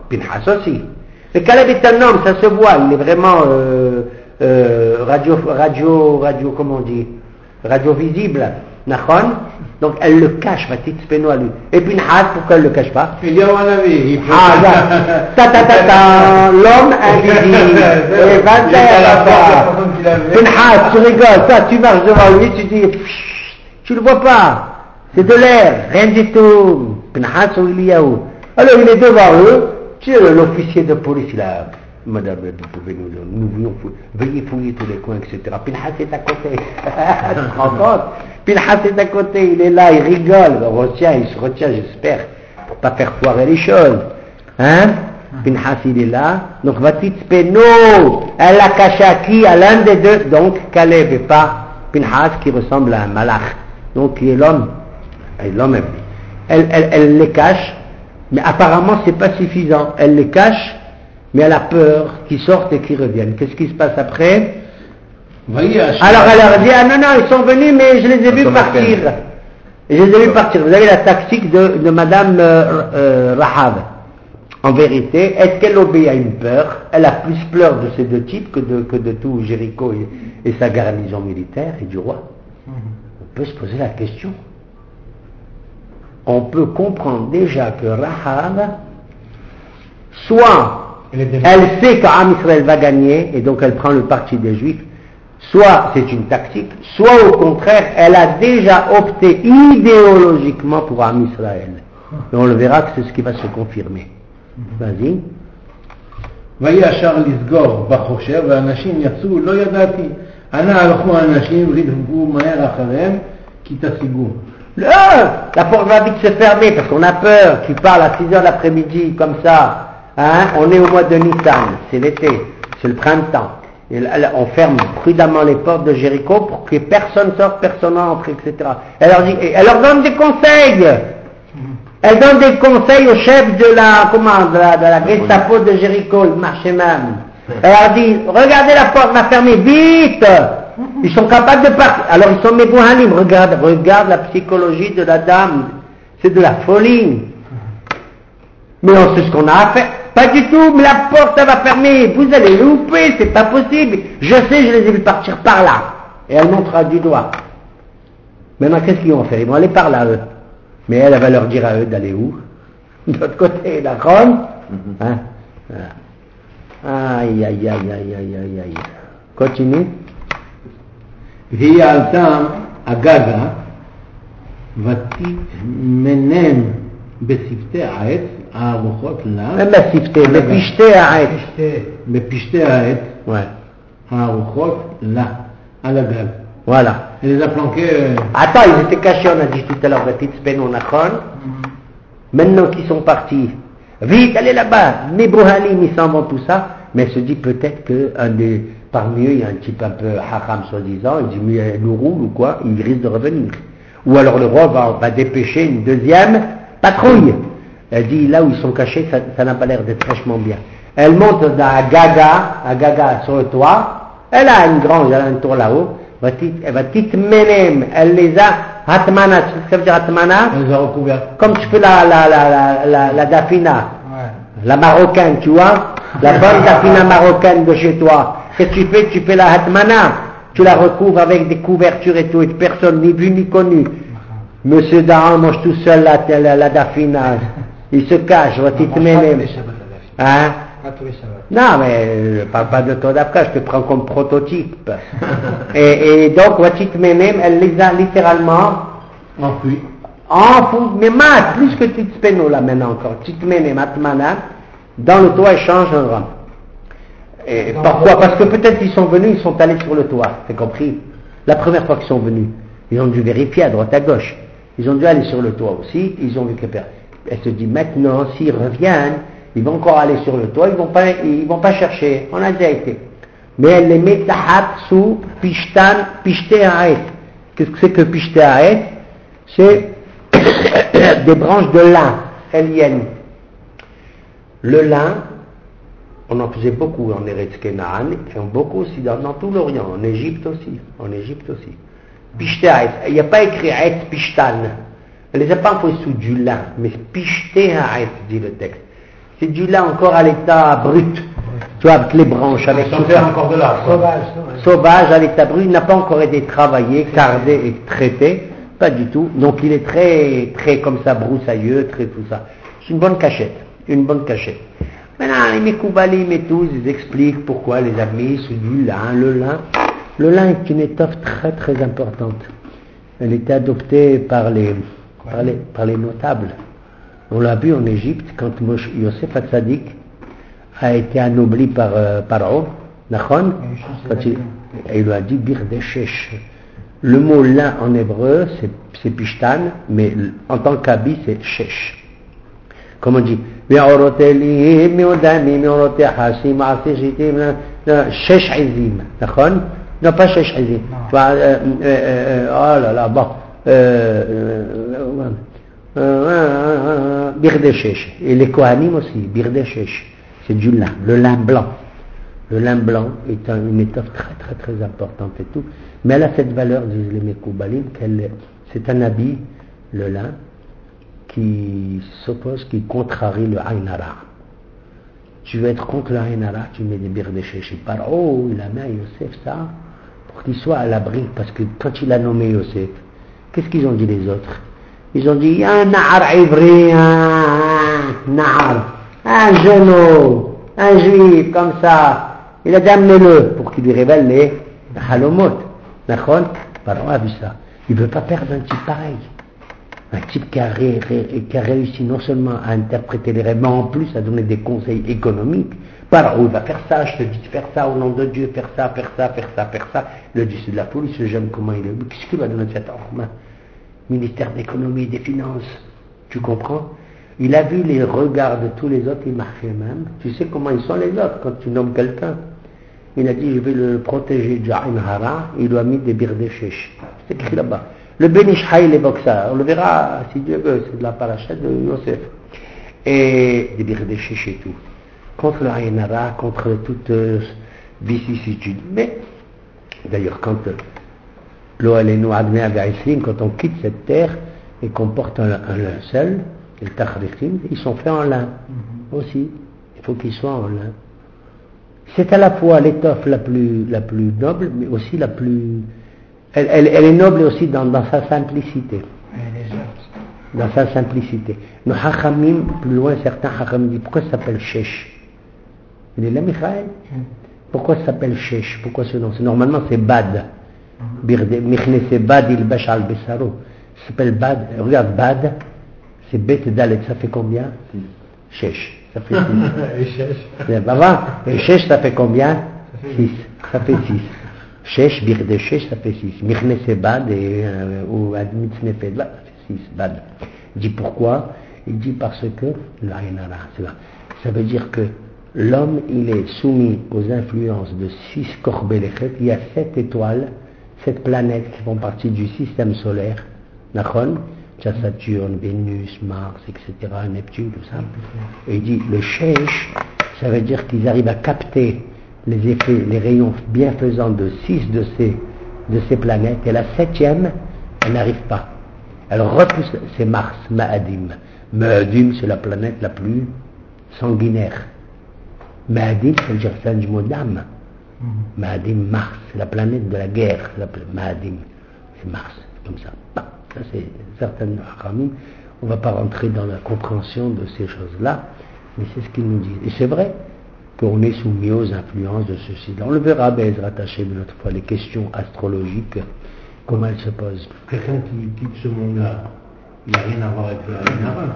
[SPEAKER 1] Pinhas aussi. Le Caleb est un homme, ça se voit, il est vraiment euh, euh, radio, radio, radio, comment on dit, radio visible, Nachon. Donc elle le cache, ma petite spéno à lui. Et Pinhas, pourquoi elle ne le cache pas?
[SPEAKER 3] Il y a un avis.
[SPEAKER 1] Ah, ta ta ta ta, l'homme invisible. Et va-t'en, Pinhas, tu rigoles, toi tu marches devant lui, tu dis, tu le vois pas, c'est de l'air, rien du tout. Pinhas ou Eliyahu. Alors il est devant eux, tu sais, l'officier de police, il a, madame, vous pouvez nous, nous voulons, veuillez fouiller tous les coins, et cetera. Pinhas est à côté, tu te rends compte? Pinhas est à côté, il est là, il rigole, il retient, il se retient, j'espère, pour pas faire foirer les choses. Hein? Pinhas, il est là, donc Vatit Peno, elle l'a caché à qui? À l'un des deux, donc Caleb et pas Pinhas qui ressemble à un malach, donc qui est l'homme, et l'homme est elle, elle, elle les cache, mais apparemment c'est pas suffisant, elle les cache, mais elle a peur qu'ils sortent et qu'ils reviennent. Qu'est-ce qui se passe après? Alors elle leur dit, ah non, non, ils sont venus, mais je les ai vus partir. Et je les ai vus partir. Vous avez la tactique de, de Madame euh, euh, Rahab. En vérité, est-ce qu'elle obéit à une peur? Elle a plus peur de ces deux types que de, que de tout Jéricho et, et sa garnison militaire et du roi. On peut se poser la question. On peut comprendre déjà que Rahab, soit elle sait qu'Am Israël va gagner, et donc elle prend le parti des Juifs, soit c'est une tactique, soit au contraire, elle a déjà opté idéologiquement pour Am Israël. Et on le verra que c'est ce qui va se confirmer. Vas-y.
[SPEAKER 3] וישר לסגור בחושר ואנשים יצאו, לא ידעתי. אנה הלכו האנשים ונדבקו מהר אחריהם כי תשיגו.
[SPEAKER 1] La porte va vite se fermer parce qu'on a peur. Tu parles à six heures l'après-midi comme ça. Hein? On est au mois de Nissan, c'est l'été, c'est le printemps. Et là, on ferme prudemment les portes de Jéricho pour que personne sorte, personne entre, et cetera. Elle leur dit, elle leur donne des conseils. Elle donne des conseils au chef de la, comment, de la, de la Gestapo de Jéricho, il marchait même. Elle leur dit, regardez la porte va fermer, vite! Ils sont capables de partir. Alors ils sont Mebouhanim, regarde, regarde la psychologie de la dame. C'est de la folie. Mais on sait ce qu'on a à faire. Pas du tout, mais la porte elle va fermer. Vous allez louper, c'est pas possible. Je sais, je les ai vus partir par là. Et elle montrera du doigt. Maintenant, qu'est-ce qu'ils vont faire? Ils vont aller par là, eux. Mais elle, elle va leur dire à eux d'aller où? De l'autre côté, d'accord? Hein? Aïe, aïe, aïe, aïe, aïe, aïe, aïe. Continue.
[SPEAKER 3] והיא עלתה אגגה ותתמנן בשפתי העץ הערוכות לה.
[SPEAKER 1] בשפתי, בפשתי העץ.
[SPEAKER 3] בפשתי העץ הערוכות לה, על הגג.
[SPEAKER 1] Voilà.
[SPEAKER 3] Elle les a planqués.
[SPEAKER 1] Attends, ils étaient cachés, on a dit tout à l'heure, la petite spéno nachon. Maintenant qu'ils sont partis, vite, allez là-bas, Nebouhanim, ils s'en vont, tout ça. Mais elle se dit peut-être qu'un des, parmi eux, il y a un type un peu haram soi-disant, il dit, mais elle nous roule ou quoi, il risque de revenir. Ou alors le roi va, va dépêcher une deuxième patrouille. Elle dit, là où ils sont cachés, ça, ça n'a pas l'air d'être fraîchement bien. Elle monte à Gaga, à Gaga sur le toit, elle a une grange, elle a un tour là-haut, elle va titmenem, elle les a, hatmana, tu sais ce que ça veut dire hatmana?
[SPEAKER 3] Elle les a recouverts.
[SPEAKER 1] Comme tu fais la, la, la, la, la, la dafina, ouais. La marocaine, tu vois, la bonne dafina marocaine de chez toi. Qu'est-ce que tu fais? Tu fais la hatmana, tu la recouvres avec des couvertures et tout, et personne ni vu ni connu. Monsieur Dahan mange tout seul la, la, la dafina, il se cache, va titmenem. Hein? Non, mais je ne parle pas de ton d'Afka, je te prends comme prototype. et, et donc, Watit Menem, elle les a littéralement
[SPEAKER 3] enfouis.
[SPEAKER 1] Enfouis, mais mal, plus que Titspeno là maintenant encore. Titmenem, Atmana, dans le toit, elle change un rang. Et pourquoi? Parce que peut-être qu'ils sont venus, ils sont allés sur le toit, c'est compris? La première fois qu'ils sont venus, ils ont dû vérifier à droite à gauche. Ils ont dû aller sur le toit aussi, ils ont vu que elle se dit maintenant, s'ils reviennent, ils vont encore aller sur le toit, ils vont pas, ils vont pas chercher. On a déjà été. Mais elle les met tahat sous pishtan, pishté haet. Qu'est-ce que c'est que pishté haet? C'est des branches de lin, héliennes. Le lin, on en faisait beaucoup en Eretz Kenaan, et beaucoup aussi dans, dans tout l'Orient, en Égypte aussi, en Égypte aussi. Pishté haet. Il n'y a pas écrit haet pishtan. Elle les a pas envoyés sous du lin, mais pishté haet, dit le texte. C'est du lin encore à l'état brut. Tu vois, avec les branches, avec
[SPEAKER 3] Sans
[SPEAKER 1] tout
[SPEAKER 3] faire
[SPEAKER 1] ça.
[SPEAKER 3] encore de l'arbre.
[SPEAKER 4] Sauvage, sauvage.
[SPEAKER 1] Sauvage à l'état brut, il n'a pas encore été travaillé, cardé et traité, pas du tout. Donc il est très, très comme ça, broussailleux, très tout ça. C'est une bonne cachette, une bonne cachette. Maintenant, les Mekoubalim et tous, ils expliquent pourquoi les amis, c'est du lin, le lin. Le lin est une étoffe très très importante. Elle était adoptée par les, par les, par les notables. On l'a vu en Égypte quand Moshe, Yosef Hatzadik a été anobli par euh, Paro, Nachon, quand il, il lui a dit Bir Deshesh. Le mot lin en hébreu c'est, c'est Pishtan, mais en tant qu'habit c'est Shesh. Comme on dit Shesh Izim, Nachon? Non, pas Shesh Izim. Oh là là, bon. Birdeshesh. Et les Kohanim aussi, Birdeshesh. C'est du lin, le lin blanc. Le lin blanc est un, une étoffe très très très importante et tout. Mais elle a cette valeur, disent les Mekoubalim, qu'elle, c'est un habit, le lin, qui s'oppose, qui contrarie le Aïn Hara. Tu veux être contre le Aïn Hara, tu mets des Birdeshesh. Il parle, oh, il a mis à Yosef ça, pour qu'il soit à l'abri. Parce que quand il a nommé Yosef, qu'est-ce qu'ils ont dit les autres? Ils ont dit, il y a un Nahar Ivri, un Nahar, un genou, un juif, comme ça. Il a dit, amenez-le, pour qu'il lui révèle les halomot. D'accord? Pardon, a vu ça. Il ne veut pas perdre un type pareil. Un type qui a, ré, ré, qui a réussi non seulement à interpréter les rêves, mais en plus à donner des conseils économiques. Pardon, il va faire ça, je te dis de faire ça au nom de Dieu, faire ça, faire ça, faire ça, faire ça. Le dit, c'est de la folie, ce jeune, comment il est. Qu'est-ce qu'il va donner cette arme? Ministère d'économie et des finances, tu comprends? Il a vu les regards de tous les autres, il marchait même. Tu sais comment ils sont les autres quand tu nommes quelqu'un? Il a dit, je vais le protéger de Aïn Hara, il lui a mis des Birdeshesh. C'est écrit là-bas. Le Benishai, il évoque ça, on le verra si Dieu veut, c'est de la paracha de Yosef. Et des Birdeshesh et tout. Contre le Aïn Hara, contre toute euh, vicissitude. Mais, d'ailleurs, quand... Euh, quand on quitte cette terre et qu'on porte un, un linceul, les tachrichim, ils sont faits en lin mm-hmm. aussi. Il faut qu'ils soient en lin. C'est à la fois l'étoffe la plus, la plus noble, mais aussi la plus... Elle, elle, elle est noble aussi dans, dans sa simplicité. Dans sa simplicité. Nos hachamim, plus loin, certains hachamim disent, pourquoi ça s'appelle Shesh? Il est là, Michael? Pourquoi ça s'appelle Shesh? Pourquoi ce nom? C'est, normalement, c'est Bad. Michnese Bad il Bash al Besaro. Ça s'appelle Bad. Regarde, Bad, c'est Bet Dalet, ça fait combien? Shesh. Ça fait six. Et Shesh, ça fait combien? six. Ça fait six. Shesh, Birde Shesh, ça fait six. Michnese Bad et, euh, ou Admitznefed, ça fait six. Bad. Il dit pourquoi? Il dit parce que, ça veut dire que l'homme, il est soumis aux influences de six Korbelechet. Il y a sept étoiles, sept planètes qui font partie du système solaire, Nachon, Saturne, Vénus, Mars, et cetera, Neptune, tout ça. Et il dit, le Shesh, ça veut dire qu'ils arrivent à capter les effets, les rayons bienfaisants de six de ces, de ces planètes, et la septième, elle n'arrive pas. Elle repousse, c'est Mars, Ma'adim. Ma'adim, c'est la planète la plus sanguinaire. Ma'adim, ça veut dire c'est du mot d'âme. Ma'adim, Mars, c'est la planète de la guerre. Ma'adim, c'est Mars, comme ça. Ça, c'est certaines hachamim. On ne va pas rentrer dans la compréhension de ces choses-là, mais c'est ce qu'ils nous disent. Et c'est vrai qu'on est soumis aux influences de ceci. On le verra, Bezrat Hashem, une autre fois, les questions astrologiques, comment elles se posent.
[SPEAKER 3] Quelqu'un qui quitte ce monde-là, il n'a rien à voir avec le Aïn Hara.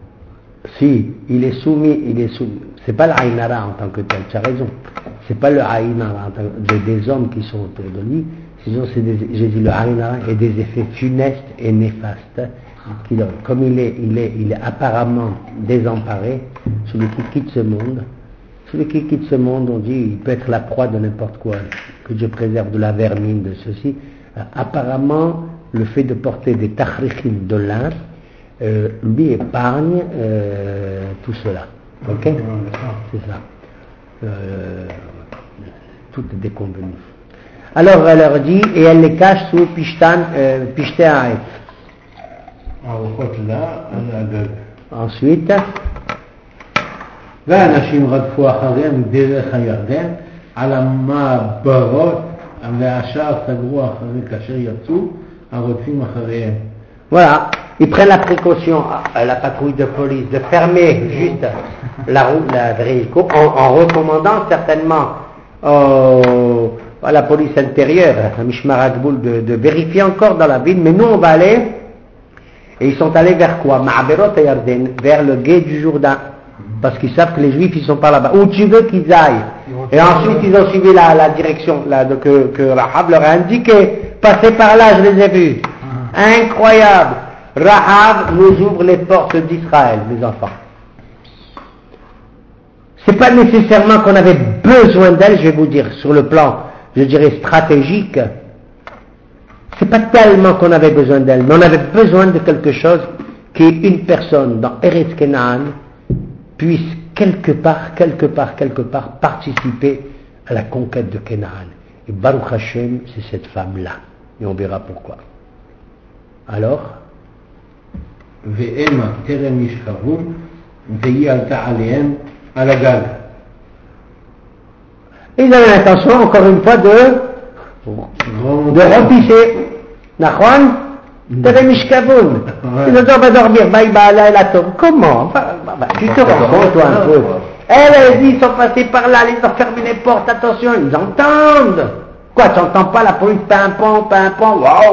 [SPEAKER 1] Si, il est soumis, il est soumis. C'est pas le Aïn Hara en tant que tel, tu as raison. C'est pas le Aïn Hara en tant que des, des hommes qui sont autour de lui. Sinon, c'est des, j'ai dit le Aïn Hara et des effets funestes et néfastes. Qui, comme il est, il est, il est apparemment désemparé, celui qui quitte ce monde, celui qui quitte ce monde, on dit, il peut être la proie de n'importe quoi, que Dieu préserve de la vermine, de ceci. Apparemment, le fait de porter des tachrichim de lin, euh, lui épargne euh, tout cela. Ok? C'est ça. Euh, tout est déconvenu. Alors elle leur dit, et elle les cache sous Pishtan, euh, Pishté Haïf.
[SPEAKER 3] Là,
[SPEAKER 1] Ensuite,
[SPEAKER 3] ואנשים רדפו אחריהם דרך הירדן, על המעברות, והשאר סגרו אחרי כאשר יצאו, הרודפים אחריהם.
[SPEAKER 1] Voilà, ils prennent la précaution, à la patrouille de police, de fermer juste la route, la Jéricho, en, en recommandant certainement au, à la police intérieure, à Mishmar Agboul, de, de vérifier encore dans la ville, mais nous on va aller, et ils sont allés vers quoi? Ma'aberot et Yarden, vers le gué du Jourdain, parce qu'ils savent que les Juifs ils sont pas là-bas, où tu veux qu'ils aillent, et ensuite ils ont suivi la, la direction là, de, que, que Rahab leur a indiqué, passez par là, je les ai vus. Incroyable. Rahab nous ouvre les portes d'Israël, mes enfants. C'est pas nécessairement qu'on avait besoin d'elle, je vais vous dire, sur le plan, je dirais, stratégique. C'est pas tellement qu'on avait besoin d'elle, mais on avait besoin de quelque chose qu'une personne dans Eretz Kenaan puisse quelque part, quelque part, quelque part participer à la conquête de Kenaan. Et Baruch Hashem, c'est cette femme-là. Et on verra pourquoi. Alors,
[SPEAKER 3] ואמה טרם ישכבון, והיא עלתה עליהם על הגג.
[SPEAKER 1] Ils avaient l'intention, encore une fois, de, de repisser. Nachon, Terem Ishkavoun. Ils doivent dormir, bye bye, là, là, comment? Bah, bah, bah, tu te rends compte, toi, un peu. Elle, ils sont passés par là, ils ont fermé les portes, attention, ils entendent. Quoi, tu n'entends pas la police, pimpon, pimpon, waouh,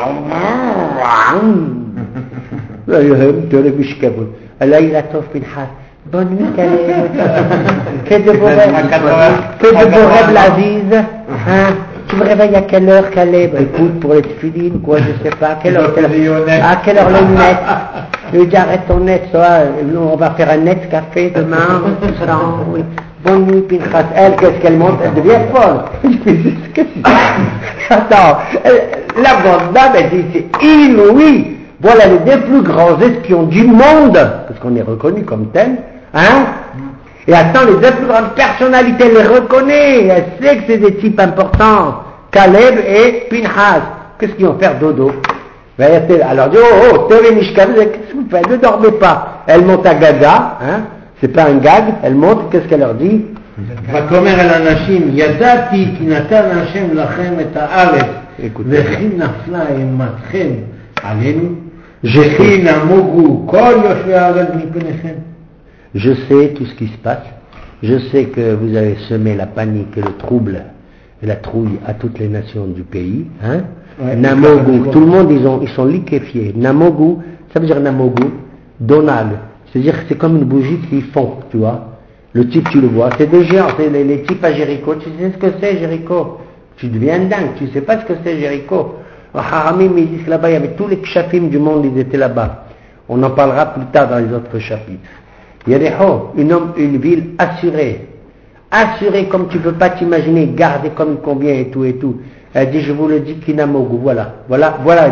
[SPEAKER 1] Allah il a tov Pinchas. Bonne nuit, Caleb. Fais de beaux rêves. Fais de beaux rêves, l'Aziz. Hein? Tu me réveilles à quelle heure, Caleb? Écoute, pour les tefilines, quoi, je sais pas. À quelle heure, quelle heure, à quelle heure le net? Je lui dis, arrête ton net, ça. On va faire un net café demain. Oui. Bonne nuit, Pinchas. Elle, qu'est-ce qu'elle monte? Elle devient folle. Qu'est-ce que c'est? Attends, la bonne dame, elle dit, c'est inouï. Voilà les deux plus grands espions du monde, parce qu'on est reconnu comme tel, hein? Et attends, les deux plus grandes personnalités, elle les reconnaît, elle sait que c'est des types importants, Caleb et Pinchas. Qu'est-ce qu'ils vont faire, dodo? Alors, dit, oh, oh, Terem Ishkavoun, qu'est-ce que vous faites? Ne dormez pas. Elle monte à Gaga, hein? C'est pas un gag, elle monte, qu'est-ce qu'elle leur dit?
[SPEAKER 3] ותאמר אל האנשים, ידעתי כי נתן השם לכם את הארץ, וכי נפלה אימתכם עלינו, וכי נמוגו כל יושבי הארץ מפניכם.
[SPEAKER 1] Je sais tout ce qui se passe, je sais que vous avez semé la panique et le trouble et la trouille à toutes les nations du pays, hein? Ouais, Namogu, tout le monde ils, ont, ils sont liquéfiés. Namogu, ça veut dire Namogu, Donag, c'est-à-dire que c'est comme une bougie qui fond, tu vois. Le type, tu le vois, c'est des géants, c'est les, les types à Jéricho. Tu sais ce que c'est Jéricho? Tu deviens dingue, tu sais pas ce que c'est Jéricho. Haramim, ils disent que là-bas, il y avait tous les kshafim du monde, ils étaient là-bas. On en parlera plus tard dans les autres chapitres. Jéricho, une, une ville assurée. Assurée comme tu peux pas t'imaginer, gardée comme il convient et tout et tout. Elle dit, je vous le dis, Kinamogu, voilà. Voilà, voilà,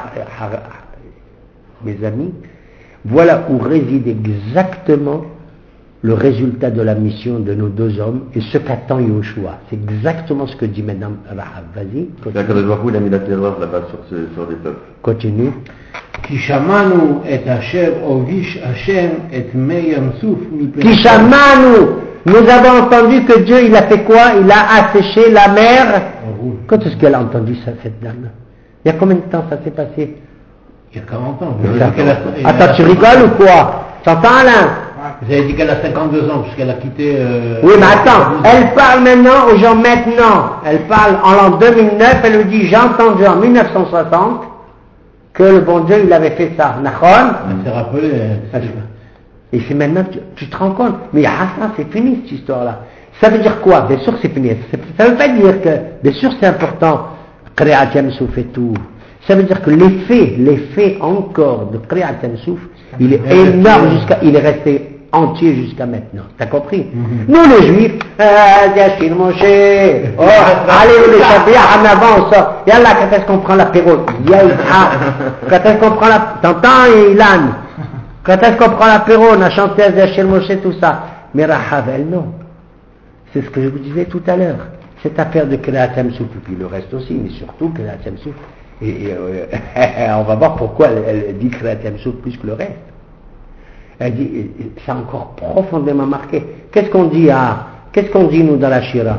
[SPEAKER 1] mes amis, voilà où réside exactement le résultat de la mission de nos deux hommes et ce qu'attend Yoshua. C'est exactement ce que dit Madame Rahab. Vas-y.
[SPEAKER 2] Il a mis la terreur là-bas sur, ce, sur les peuples.
[SPEAKER 1] Continue.
[SPEAKER 3] Kishamanu et Asher Ovish Hashem et Meyam Souf.
[SPEAKER 1] Kishamanu. Nous avons entendu que Dieu, il a fait quoi? Il a asséché la mer. Quand est-ce qu'elle a entendu ça, cette dame? Il y a combien de temps ça s'est passé?
[SPEAKER 3] Il y a quarante ans.
[SPEAKER 1] Attends, tu rigoles ou quoi? T'entends, Alain?
[SPEAKER 3] Vous avez dit qu'elle a cinquante-deux ans, puisqu'elle a quitté... Euh,
[SPEAKER 1] oui, mais attends, elle parle maintenant aux gens maintenant. Elle parle en l'an deux mille neuf, elle lui dit, j'ai entendu en mille neuf cent soixante que le bon Dieu, il avait fait ça. Nachon?
[SPEAKER 3] Elle s'est rappelée...
[SPEAKER 1] Et c'est maintenant, tu, tu te rends compte, mais Hassan, c'est fini cette histoire-là. Ça veut dire quoi? Bien sûr c'est fini. Ça ne veut pas dire que, bien sûr c'est important, Kriyat Yamsouf et tout. Ça veut dire que l'effet, l'effet encore de Kriyat Yamsouf, il est énorme jusqu'à, il est resté entier jusqu'à maintenant. T'as compris? Mm-hmm. Nous les Juifs, Yachir Moshe, oh, allez les Shabbat en avant, ça. Yallah, quand est-ce qu'on prend l'apéro? Yallah, quand est-ce qu'on prend la, t'entends Ilan? Quand est-ce qu'on prend l'apéro? On a chanté Yachir Moshe, tout ça. Mais Rahab, elle non. C'est ce que je vous disais tout à l'heure. Cette affaire de Kriyat Yamsouf, et puis le reste aussi, mais surtout Kriyat Yamsouf. Et, et euh, on va voir pourquoi elle, elle dit Kriyat Yamsouf plus que le reste. Elle dit, ça a encore profondément marqué. Qu'est-ce qu'on dit à, qu'est-ce qu'on dit nous dans la Shira?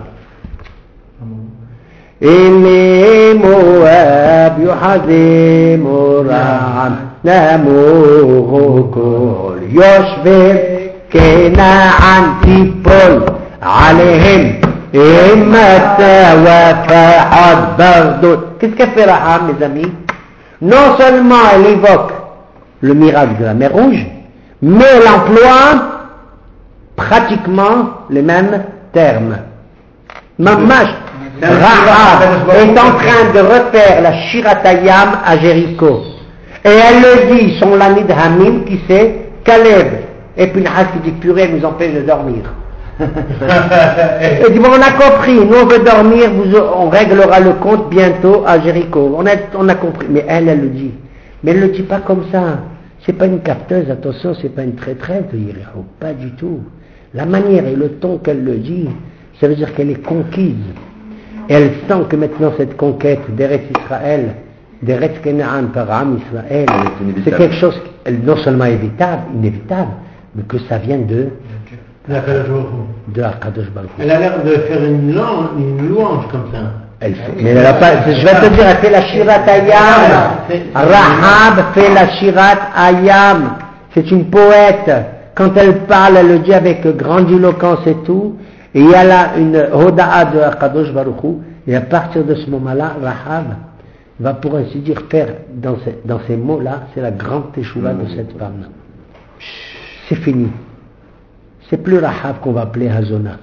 [SPEAKER 1] Ele Moab yuhazimu ra'am namuru kol yoshvei Kena'an tipol aleihem imata wa fa'ad bardot. Qu'est-ce qu'a fait Rahab, mes amis? Non seulement elle évoque le miracle de la mer Rouge, mais elle emploie pratiquement les mêmes termes. Mamash, Rahab est en train de refaire la Shiratayam à Jéricho. Et elle le dit, son l'ami de Hamim qui c'est Caleb. Et puis Nahas qui dit, purée, elle nous empêche de dormir. Elle dit, bon, on a compris, nous on veut dormir, vous, on réglera le compte bientôt à Jéricho. On a, on a compris. Mais elle, elle le dit. Mais elle ne le dit pas comme ça. C'est pas une capteuse, attention, c'est pas une traîtresse de Jéricho. Pas du tout. La manière et le ton qu'elle le dit, ça veut dire qu'elle est conquise. Et elle sent que maintenant cette conquête d'Eretz Israël, d'Eretz Kena'an par Am Israël, c'est quelque chose non seulement évitable, inévitable, mais que ça vient de de Akadosh Baruch Hu.
[SPEAKER 3] Elle a l'air de faire une louange, une louange comme ça.
[SPEAKER 1] Elle fait, mais elle a pas, je vais te dire, elle fait la Shirat Ayam. Rahab fait la Shirat Ayam. C'est une poète. Quand elle parle, elle le dit avec grandiloquence et tout. Et il y a là une Hoda'a de Akadosh Baruch Hu. Et à partir de ce moment-là, Rahab va pour ainsi dire faire dans ces, dans ces mots-là, c'est la grande teshuva de cette femme. C'est fini. C'est plus Rahab qu'on va appeler Hazona.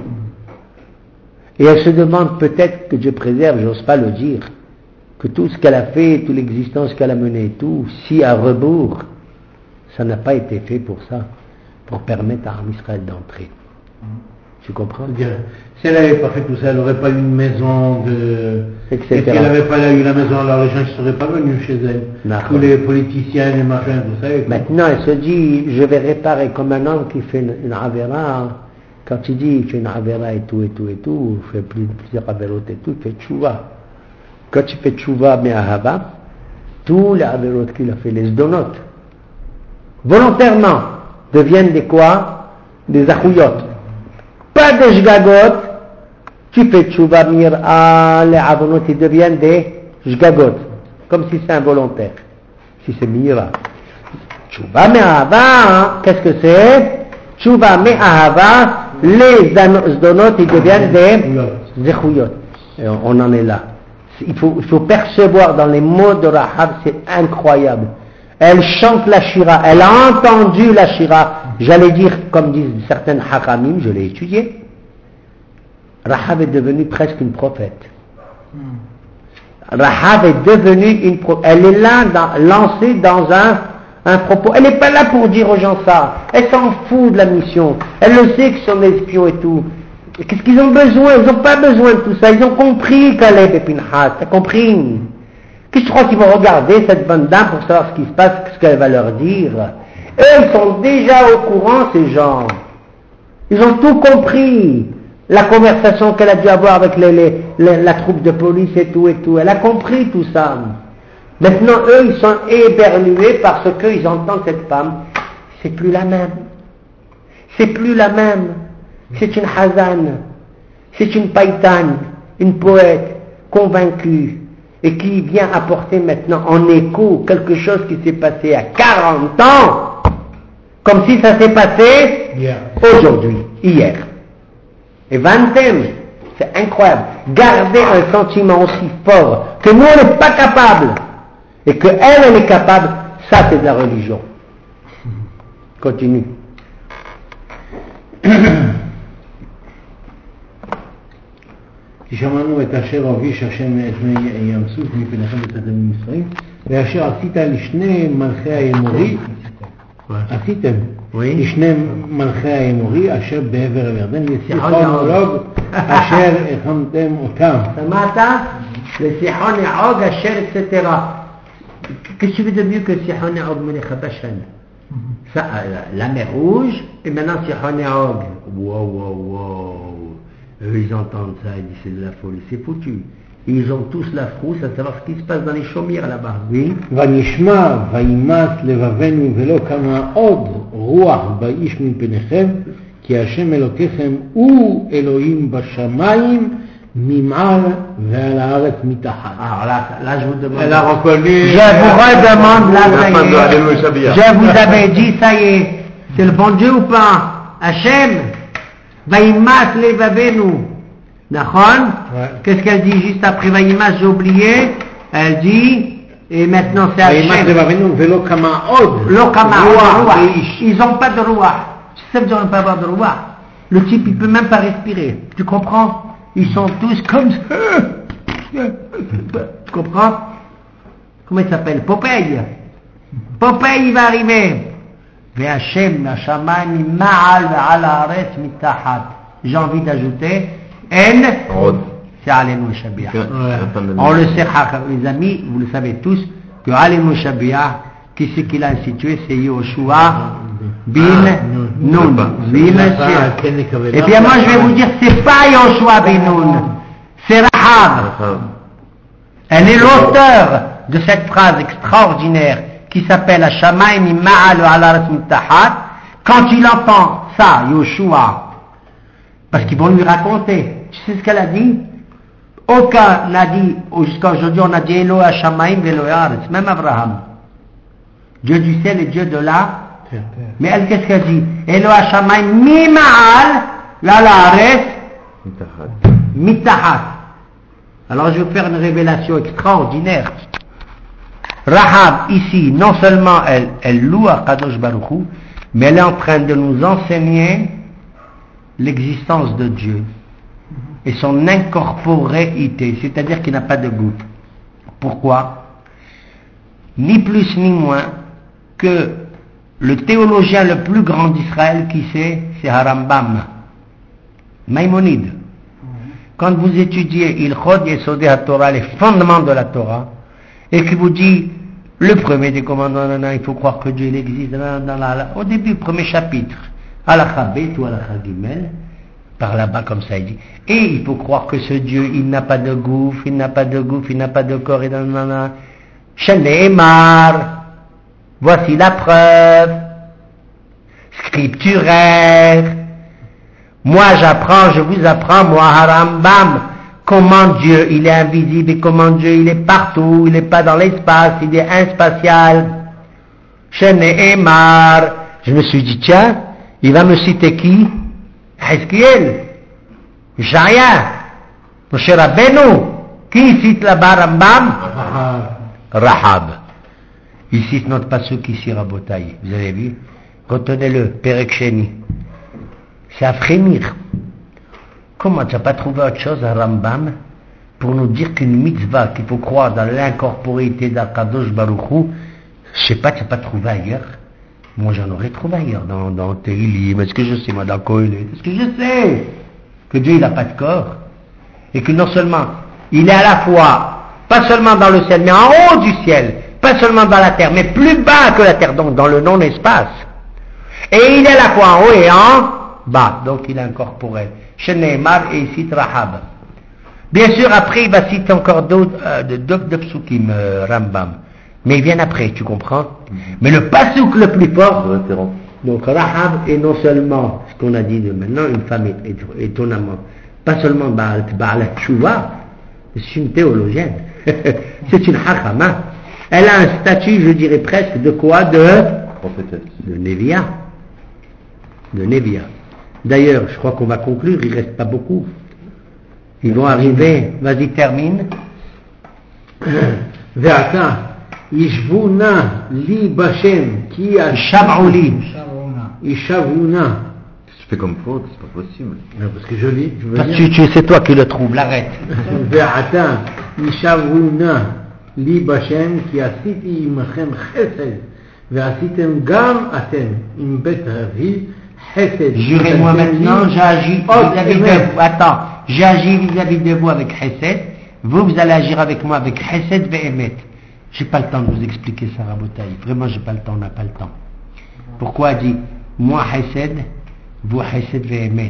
[SPEAKER 1] Et elle se demande peut-être que Dieu préserve, j'ose pas le dire, que tout ce qu'elle a fait, toute l'existence qu'elle a menée et tout, si à rebours, ça n'a pas été fait pour ça, pour permettre à Am Israël d'entrer. Tu comprends?
[SPEAKER 3] Si elle n'avait pas fait tout ça, elle n'aurait pas eu une maison de...
[SPEAKER 1] et cetera.
[SPEAKER 3] Et si elle n'avait pas eu la maison, alors les gens ne seraient pas venus chez elle.
[SPEAKER 1] D'accord.
[SPEAKER 3] Tous les politiciens, les machins, tout ça. Et
[SPEAKER 1] maintenant, elle se dit, je vais réparer comme un homme qui fait une, une avéra. Quand il dit, il fait une avéra et tout, et tout, et tout, il fait plus, plusieurs avérotes et tout, il fait tchouva. Quand il fait tchouva, mais ahaba, tous les avérotes qu'il a fait, les zdonot, volontairement, deviennent des quoi? Des achouyot. Pas des jgagot. Tu fais tchouva mir'a, les avonot, ils deviennent des jgagot. Comme si c'est involontaire. Si c'est mira. Tchouva me'ahava, qu'est-ce que c'est? Tchouva me'ahava, les zdonot, ils deviennent des zechouyot. Et on en est là. Il faut, il faut percevoir dans les mots de Rahab, c'est incroyable. Elle chante la Shira, elle a entendu la Shira. J'allais dire, comme disent certaines Hakamim, je l'ai étudié. Rahab est devenue presque une prophète. Rahab est devenue une prophète. Elle est là, dans, lancée dans un, un propos. Elle n'est pas là pour dire aux gens ça. Elle s'en fout de la mission. Elle le sait que ce sont des espions et tout. Et qu'est-ce qu'ils ont besoin? Ils n'ont pas besoin de tout ça. Ils ont compris Caleb et Pinchas. T'as compris? Qu'est-ce que tu crois qu'ils vont regarder cette bonne dame pour savoir ce qui se passe, ce qu'elle va leur dire? Eux, ils sont déjà au courant, ces gens. Ils ont tout compris. La conversation qu'elle a dû avoir avec les, les, les, la troupe de police et tout et tout. Elle a compris tout ça. Maintenant, eux, ils sont éberlués parce qu'ils entendent cette femme. C'est plus la même. C'est plus la même. C'est une hazane. C'est une païtagne. Une poète convaincue. Et qui vient apporter maintenant en écho quelque chose qui s'est passé à quarante ans, comme si ça s'est passé
[SPEAKER 3] yeah. aujourd'hui,
[SPEAKER 1] hier. Et Vantem, c'est incroyable. Garder un sentiment aussi fort que nous on n'est pas capable et que elle, elle est capable, ça c'est de la religion. Continue.
[SPEAKER 3] שמענו את אשר הוביש השם את בני ים סוף מפניכם בצד ממצרים ואשר עשית לשני מלכי האמורי עשיתם לשני מלכי האמורי אשר בעבר הירדן לסיחון ועוג אשר החמתם אותם.
[SPEAKER 1] שמעת? לסיחון ועוג אשר et cetera. Qu'est-ce que tu veux de mieux que Sihon et Og Melech HaBashan? La mer Rouge et maintenant Sihon et Og. Wow, wow, wow. Eux, ils entendent ça, ils disent c'est de la folie, c'est foutu.
[SPEAKER 3] Ils ont tous la frousse à savoir ce qui se passe dans les chaumières là-bas. Oui.
[SPEAKER 1] ונשמע וימס לבבנו ולא קמה עוד רוח באיש מפניכם כי השם אלוקיכם הוא אלוהים בשמיים ממעל ועל הארץ מתחת.
[SPEAKER 3] Alors là, là je vous demande.
[SPEAKER 1] Elle a reconnu.
[SPEAKER 3] Je vous redemande là,
[SPEAKER 2] La
[SPEAKER 3] ça
[SPEAKER 2] fin de
[SPEAKER 3] y
[SPEAKER 2] Alléluia
[SPEAKER 3] est.
[SPEAKER 2] Shabbat.
[SPEAKER 3] Je vous avais dit, ça y est. C'est le bon Dieu ou pas? Hachem. Vaïmas levavenu. Nachon?
[SPEAKER 1] Ouais.
[SPEAKER 3] Qu'est-ce qu'elle dit juste après Vaïmas? J'ai oublié. Elle dit, et maintenant c'est
[SPEAKER 1] וימס
[SPEAKER 3] Hachem.
[SPEAKER 1] לבבנו ולא קמה עוד
[SPEAKER 3] Lo kama,
[SPEAKER 1] רוח
[SPEAKER 3] roi.
[SPEAKER 1] באיש.
[SPEAKER 3] Ils n'ont pas de roi. Tu sais qu'ils n'ont pas avoir de roi. Le type, il peut même pas respirer. Tu comprends? Ils sont tous comme ça. Tu comprends? Comment il s'appelle? Popeye. Popeye, il va arriver. Ve'Hashem, Hashamayim, ma'al ve'al haaretz mitahat. J'ai envie d'ajouter, En,
[SPEAKER 2] Rod.
[SPEAKER 3] c'est Alenu Shabia.
[SPEAKER 2] C'est la fin de la
[SPEAKER 3] On le
[SPEAKER 2] nuit.
[SPEAKER 3] sait, les amis, vous le savez tous, que Alenu Shabia, qui c'est qui l'a institué? C'est Yoshua bin Nun. Oui, monsieur. Eh bien, moi, je vais vous dire, c'est pas Yoshua bin Nun, c'est Rahab.
[SPEAKER 2] Rahab.
[SPEAKER 3] Elle est l'auteur de cette phrase extraordinaire qui s'appelle Hashamayim ma'al ve'al haaretz mitahat. Quand il entend ça, Yoshua, parce qu'ils vont lui raconter, tu sais ce qu'elle a dit? Aucun n'a dit, jusqu'à aujourd'hui, on a dit Elo Hashamayim ve'Elo haaretz, même Abraham. Dieu du ciel et Dieu de la. Mais elle, qu'est-ce qu'elle dit? Elo Hashamayim mi ma'al ve'al haaretz
[SPEAKER 2] Mitahat.
[SPEAKER 3] mitahat. Alors je vais vous faire une révélation extraordinaire. Rahab, ici, non seulement elle, elle loue à Kadosh Baruch Hu, mais elle est en train de nous enseigner l'existence de Dieu et son incorporéité, c'est-à-dire qu'il n'a pas de goût. Pourquoi? Ni plus ni moins que le théologien le plus grand d'Israël, qui c'est? C'est Harambam, Maïmonide. Quand vous étudiez Ilchot Yesodei HaTorah, les fondements de la Torah, et qui vous dit le premier des commandements, non, non, il faut croire que Dieu il existe, non, non, non, non, au début, premier chapitre, Halakha Bet ou Halakha Gimel, par là-bas comme ça il dit, et il faut croire que ce Dieu, il n'a pas de gouffre, il n'a pas de gouffre, il n'a pas de corps, et non, non, non, Sheneemar, voici la preuve scripturaire. Moi j'apprends, je vous apprends, moi Harambam, comment Dieu il est invisible et comment Dieu il est partout, il n'est pas dans l'espace, il est inspatial. Sheneemar, je me suis dit tiens, il va me citer qui? Hezkiel, Ishaïa, Moshe Rabbeinu. Qui cite là-bas Rambam? Rahab. Il cite notre pasuk ici, Rabotai. Vous avez vu? Retenez-le, Perek Sheni. C'est à frémir. Comment tu n'as pas trouvé autre chose à Rambam pour nous dire qu'une mitzvah qu'il faut croire dans l'incorporéité d'Akadosh Baruch Hu, je sais pas, tu n'as pas trouvé ailleurs? Moi j'en aurais trouvé ailleurs, dans, dans Tehillim, est-ce que je sais, moi, dans Kohelet, est-ce que je sais que Dieu il n'a pas de corps? Et que non seulement, il est à la fois, pas seulement dans le ciel, mais en haut du ciel, pas seulement dans la terre, mais plus bas que la terre, donc dans le non-espace. Et il est à la fois en haut et en bas, donc il est incorporel. Sheneemar, et il cite Rahab. Bien sûr, après, il va citer encore d'autres, euh, d'autres psukim, euh, Rambam. Mais ils viennent après, tu comprends? Mm-hmm. Mais le pasuk le plus fort, donc Rahab est non seulement, ce qu'on a dit de maintenant, une femme étonnamment, pas seulement Baal Tshuva, c'est une théologienne, c'est une Hakama. Elle a un statut, je dirais presque, de quoi? De De Nevia. De Nevia. D'ailleurs, je crois qu'on va conclure, il ne reste pas beaucoup. Ils vont arriver, vas-y, termine.
[SPEAKER 1] Ve'ata, Yishvuna li Bashem, ki
[SPEAKER 3] Shav'uli.
[SPEAKER 1] Yishavuna.
[SPEAKER 2] Tu fais comme faute, c'est pas possible.
[SPEAKER 1] Non, parce que je lis, je veux
[SPEAKER 3] Parce que
[SPEAKER 1] dire.
[SPEAKER 3] tu, c'est toi qui le trouves, l'arrête.
[SPEAKER 1] Ve'ata, Yishavuna li Bashem, ki asiti imachem chesed, ve'asitem gam atem, im bet havi, chesed.
[SPEAKER 3] Jurez-moi maintenant, j'ai agi vis-à-vis de vous. Attends, j'ai agi vis-à-vis de vous avec chesed. Vous, vous allez agir avec moi avec chesed ve'emet. J'ai pas le temps de vous expliquer ça, Rabotaï. Vraiment, j'ai pas le temps, on n'a pas le temps. Pourquoi elle dit, moi chesed, vous chesed ve'emet.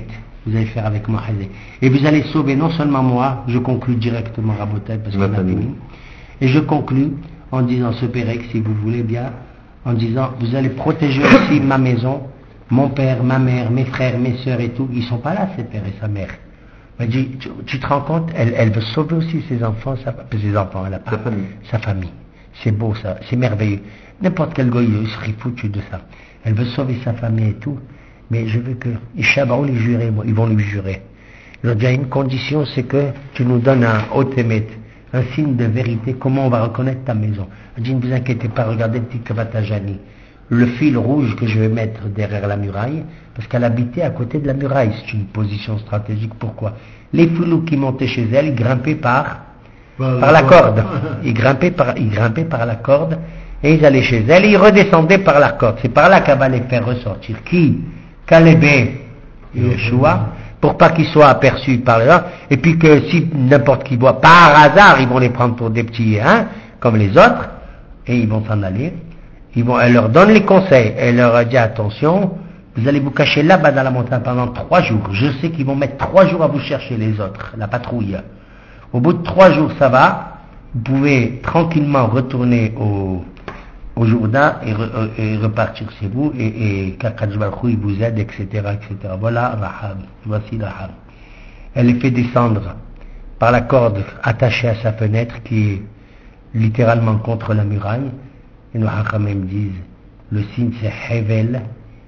[SPEAKER 1] vous allez faire avec moi Hazé. Et vous allez sauver non seulement moi, je conclus directement Rabotai parce qu'on a fini, et je conclus en disant ce Pérec, si vous voulez bien, en disant vous allez protéger aussi ma maison, mon père, ma mère, mes frères, mes sœurs et tout, ils sont pas là, ses pères et sa mère. Elle dit, tu, tu te rends compte, elle, elle veut sauver aussi ses enfants, sa, ses enfants, elle a pas,
[SPEAKER 2] sa famille.
[SPEAKER 1] Sa famille. C'est beau ça, c'est merveilleux. N'importe quel goy, il serait foutu de ça. Elle veut sauver sa famille et tout, mais je veux que, Ishabao les jurer, moi, ils vont lui jurer. Ils ont dit, une condition, c'est que tu nous donnes un otémet, un signe de vérité, comment on va reconnaître ta maison. Elle dit, ne vous inquiétez pas, regardez le petit Kavatajani. Le fil rouge que je vais mettre derrière la muraille, parce qu'elle habitait à côté de la muraille, c'est une position stratégique. Pourquoi? Les foulous qui montaient chez elle, ils grimpaient par, par, par la corde. corde. Ils grimpaient par, ils grimpaient par la corde, et ils allaient chez elle, et ils redescendaient par la corde. C'est par là qu'elle va les faire ressortir. Qui? Calébé et Yeshua, pour pas qu'ils soient aperçus par là, et puis que si n'importe qui voit, par hasard, ils vont les prendre pour des petits, hein, comme les autres, et ils vont s'en aller. Ils vont, elle leur donne les conseils, elle leur a dit attention, vous allez vous cacher là-bas dans la montagne pendant trois jours. Je sais qu'ils vont mettre trois jours à vous chercher les autres, la patrouille. Au bout de trois jours, ça va, vous pouvez tranquillement retourner au, au Jourdain et, re, et repartir chez vous, et Kakadj Baruch Hu, il vous aide, et cetera, et cetera. Voilà Rahab, voici Rahab. Elle est fait descendre par la corde attachée à sa fenêtre qui est littéralement contre la muraille. Et nos Hachamim disent, le signe c'est Hevel,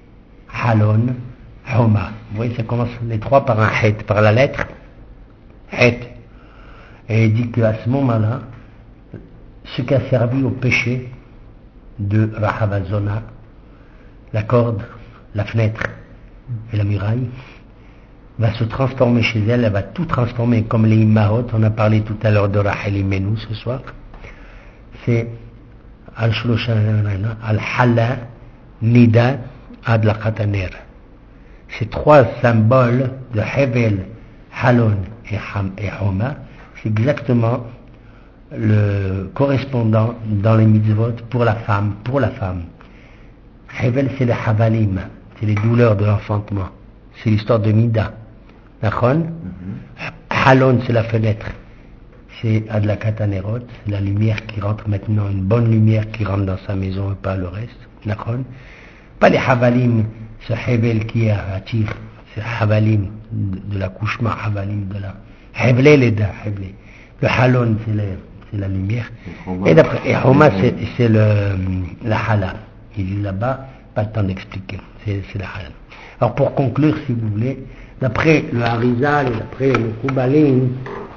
[SPEAKER 1] Halon, Homa. Vous voyez, ça commence les trois par un Het, par la lettre Het. Et il dit qu'à ce moment-là, ce qui a servi au péché de Rahab Azona, la corde, la fenêtre et la muraille, va se transformer chez elle, elle va tout transformer comme les Imahot. On a parlé tout à l'heure de Rachel Imenu ce soir. C'est Al-Hala, Nida, Adlaqataner. Ces trois symboles de Hevel, Halon et, Ham, et Homa, c'est exactement le correspondant dans les mitzvot pour la femme, pour la femme. Hevel, c'est le Havalim, c'est les douleurs de l'enfantement. C'est l'histoire de Nida. D'accord? Halon, c'est la fenêtre. C'est Adlakatanerot, c'est la lumière qui rentre maintenant, une bonne lumière qui rentre dans sa maison et pas le reste. D'accord? Pas les Havalim, ce Hevel qui attire, c'est Havalim, de l'accouchement, Havalim de la... Hevelé les da, Hevelé. Le Halon, c'est, les, c'est la lumière. Et d'après, et Homa, c'est, c'est le, la Hala. Il dit là-bas, pas le temps d'expliquer, c'est, c'est la Hala. Alors pour conclure, si vous voulez, d'après le Harizal et d'après le Koubalim,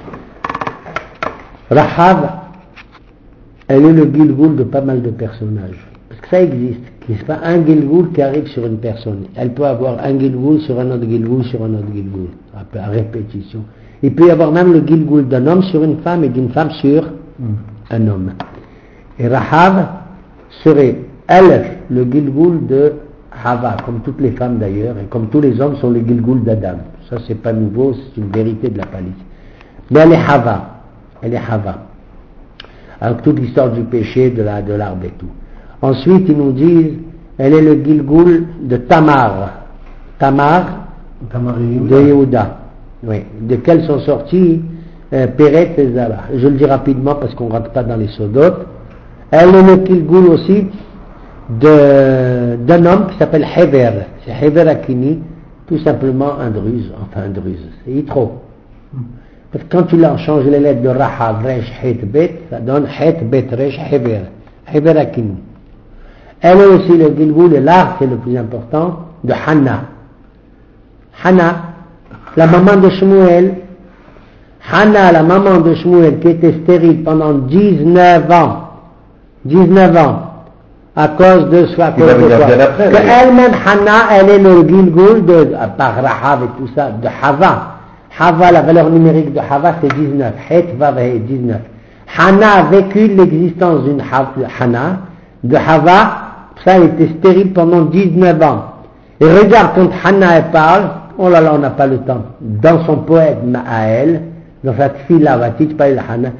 [SPEAKER 1] Rahab, elle est le Gilgoul de pas mal de personnages. Parce que ça existe. C'est pas un Gilgoul qui arrive sur une personne. Elle peut avoir un Gilgoul sur un autre Gilgoul sur un autre Gilgoul. À répétition. Il peut y avoir même le Gilgoul d'un homme sur une femme et d'une femme sur un homme. Et Rahab serait, elle, le Gilgoul de Hava, comme toutes les femmes d'ailleurs, et comme tous les hommes sont les Gilgoul d'Adam. Ça c'est pas nouveau, c'est une vérité de la palisse. Mais elle est Hava. Elle est Hava. Avec toute l'histoire du péché, de, la, de l'arbre et tout. Ensuite, ils nous disent, elle est le Gilgoul de Tamar. Tamar, Tamar de Yehuda. Oui. De quels sont sortis euh, Péret et Zara. Je le dis rapidement parce qu'on ne rentre pas dans les sodotes. Elle est le Gilgoul aussi de, d'un homme qui s'appelle Hever. C'est Hever Akini, tout simplement un druze. Enfin, un druze. C'est Yitro. Parce que quand tu l'as changé les lettres de Rahab, Resh, Het, Bet, ça donne Het, Bet, Resh, Hever. Hever Akini. Elle est aussi le Gilgoul, et là, c'est le plus important, de Hannah. Hannah, la maman de Shmuel. Hannah, la maman de Shmuel, qui était stérile pendant dix-neuf ans. dix-neuf ans. À cause de soi, à cause de quoi. Que elle-même, Hannah, elle est le Gilgoul de, par Rahab et tout ça, de Hava. Hava, la valeur numérique de Hava, c'est dix-neuf. Het, Vav, dix-neuf. Hannah a vécu l'existence d'une Hannah, de Hava, ça elle était stérile pendant dix-neuf ans. Et regarde quand Hannah elle parle, oh là là, on n'a pas le temps. Dans son poème à elle, dans sa tfila, va t-il parler de Hannah.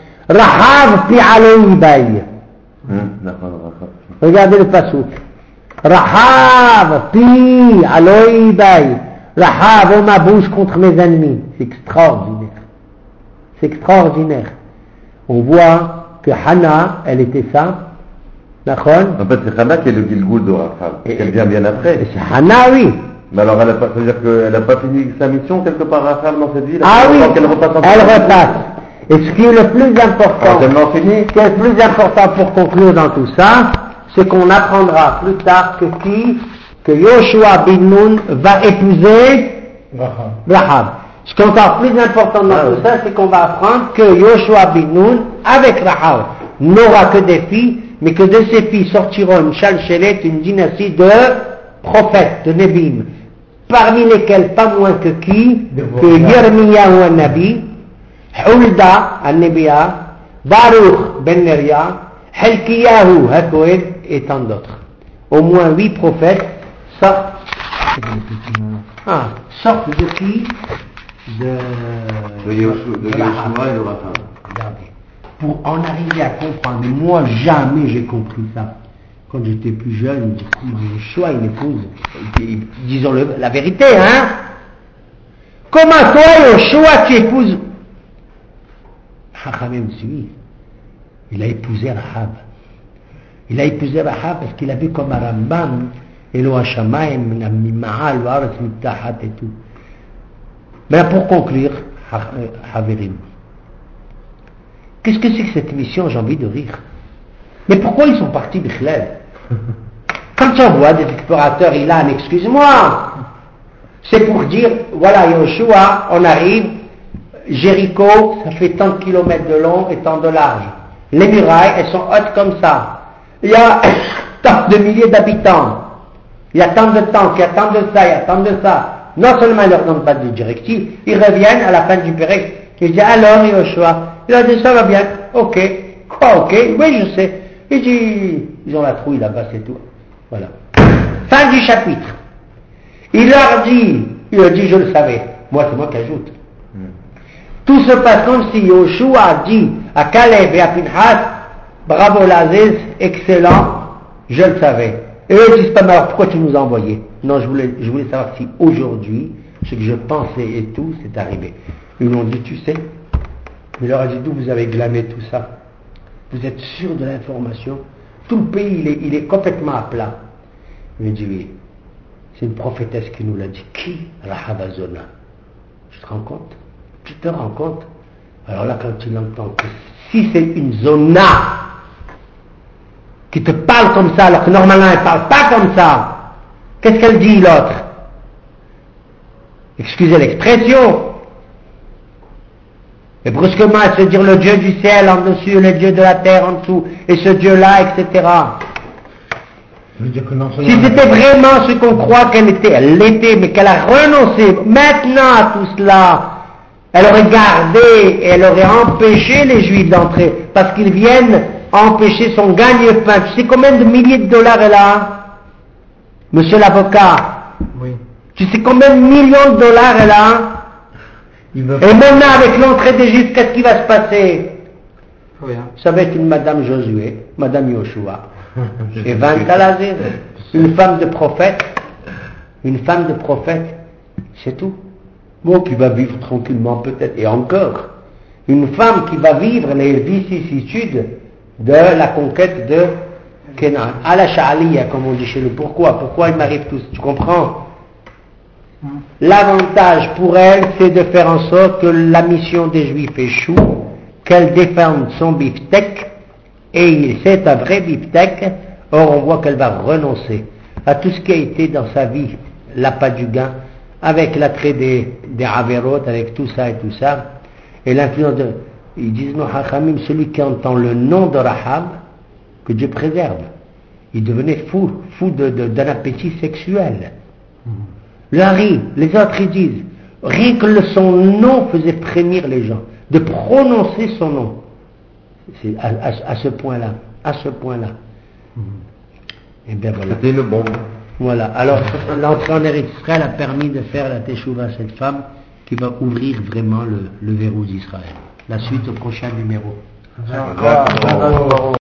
[SPEAKER 1] Rahab fi alay bay. Regardez le passouk. Rahab, pi, aloï bay. Rahab, oh ma bouche contre mes ennemis. C'est extraordinaire. C'est extraordinaire. On voit que Hannah, elle était ça. D'accord?
[SPEAKER 2] En fait, c'est Hannah qui est le Gilgoul de Rahab. Elle vient bien après.
[SPEAKER 1] C'est Hannah, oui.
[SPEAKER 2] Mais alors, elle a pas, ça veut dire qu'elle n'a pas fini sa mission quelque part Rahab dans cette ville?
[SPEAKER 1] Ah oui,
[SPEAKER 2] qu'elle repasse en
[SPEAKER 1] elle
[SPEAKER 2] France.
[SPEAKER 1] repasse. Et ce qui est le plus important,
[SPEAKER 2] Alors, tellement fini.
[SPEAKER 1] ce qui est le plus important pour conclure dans tout ça, c'est qu'on apprendra plus tard que qui, que Yoshua bin Nun va épouser Rahab. Ce qui est encore plus important dans
[SPEAKER 2] Ah,
[SPEAKER 1] tout
[SPEAKER 2] oui.
[SPEAKER 1] ça, c'est qu'on va apprendre que Yoshua bin Nun, avec Rahab, n'aura que des filles, mais que de ces filles sortiront une chalchelet, une dynastie de prophètes, de Nebim, parmi lesquels pas moins que qui, que Yermiyahu al-Nabi, Hulda al-Nabiya, Baruch ben Neria, Helkiyahu al-Kohen et tant d'autres. Au moins huit prophètes sortent, ah, sortent de qui? De,
[SPEAKER 2] De Yoshua de
[SPEAKER 1] Rahab.
[SPEAKER 2] Yoshua et de Rahab.
[SPEAKER 1] Regardez. Pour en arriver à comprendre, mais moi jamais j'ai compris ça. Quand j'étais plus jeune, comment Yoshua il épouse, disons le, la vérité, hein? Comment toi, Yoshua, tu épouses? Chachamim suit. Il a épousé Rahab. Il a épousé Rahab parce qu'il a vu comme un Rambam, Elo Hashamayim, Mima'al, Varas, Mitahat et tout. Mais pour conclure, Haverim, qu'est-ce que c'est que cette émission? J'ai envie de rire. Mais pourquoi ils sont partis Bichlel? Quand on voit des explorateurs, Ilan, excuse-moi, c'est pour dire, voilà, Yoshua, on arrive, Jéricho, ça fait tant de kilomètres de long et tant de large. Les murailles, elles sont hautes comme ça. Il y a tant de milliers d'habitants. Il y a tant de temps, il y a tant de ça, il y a tant de ça. Non seulement ils ne leur donnent pas de directive, ils reviennent à la fin du périple. Ils disent, alors Yoshua, il a dit, ça va bien, ok. Quoi, ok? Oui, je sais. Il dit, ils ont la trouille là-bas, c'est tout. Voilà. Fin du chapitre. Il leur dit, il leur dit, je le savais. Moi, c'est moi qui ajoute. Mm. Tout se passe comme si Yoshua a dit à Caleb et à Pinhas, bravo l'Aziz, excellent, je le savais. Et eux ils disent pas, mais alors pourquoi tu nous as envoyés? Non, je voulais, je voulais savoir si aujourd'hui, ce que je pensais et tout, c'est arrivé. Ils lui ont dit, tu sais, il leur a dit, d'où vous avez glamé tout ça? Vous êtes sûr de l'information? Tout le pays, il est, il est complètement à plat. Il dit, oui, c'est une prophétesse qui nous l'a dit. Qui? Rahab Azona. Tu te rends compte? Tu te rends compte? Alors là, quand il entend que si c'est une zona qui te parle comme ça, alors que normalement elle ne parle pas comme ça, qu'est-ce qu'elle dit l'autre? Excusez l'expression. Et brusquement, elle se dit le Dieu du ciel en dessus, le Dieu de la terre en dessous, et ce Dieu-là, et cetera. Si c'était vraiment ce qu'on croit qu'elle était, elle l'était, mais qu'elle a renoncé maintenant à tout cela, elle aurait gardé et elle aurait empêché les Juifs d'entrer, parce qu'ils viennent empêcher son gagne-pain. Tu sais combien de milliers de dollars elle a, monsieur l'avocat?
[SPEAKER 4] Oui.
[SPEAKER 1] Tu sais combien de millions de dollars elle a? Et maintenant, avec l'entrée des Juifs, qu'est-ce qui va se passer?
[SPEAKER 4] Rien.
[SPEAKER 1] Ça va être une Madame Josué, Madame Yoshua, et vingt Talazir, une femme de prophète, une femme de prophète, c'est tout. Bon, qui va vivre tranquillement peut-être, et encore, une femme qui va vivre les vicissitudes de la conquête de Canaan. À la Sha'aliya, comme on dit chez nous. Pourquoi? Pourquoi il m'arrive tout ça? Tu comprends? L'avantage pour elle, c'est de faire en sorte que la mission des Juifs échoue, qu'elle défende son beefsteak, et c'est un vrai beefsteak. Or, on voit qu'elle va renoncer à tout ce qui a été dans sa vie l'appât du gain, avec l'attrait des, des Averot, avec tout ça et tout ça, et l'influence de... Ils disent, non, Hachamim, celui qui entend le nom de Rahab, que Dieu préserve, il devenait fou, fou de, de, d'un appétit sexuel. Larry, les autres ils disent, rien que le, son nom faisait frémir les gens, de prononcer son nom. C'est à, à, à ce point-là, à ce point-là. Mm-hmm. Et bien voilà.
[SPEAKER 2] C'était une bombe.
[SPEAKER 1] Voilà, alors l'entrée en Eretz Israël a permis de faire la teshuva à cette femme qui va ouvrir vraiment le, le verrou d'Israël. La suite au prochain numéro.
[SPEAKER 2] Bravo.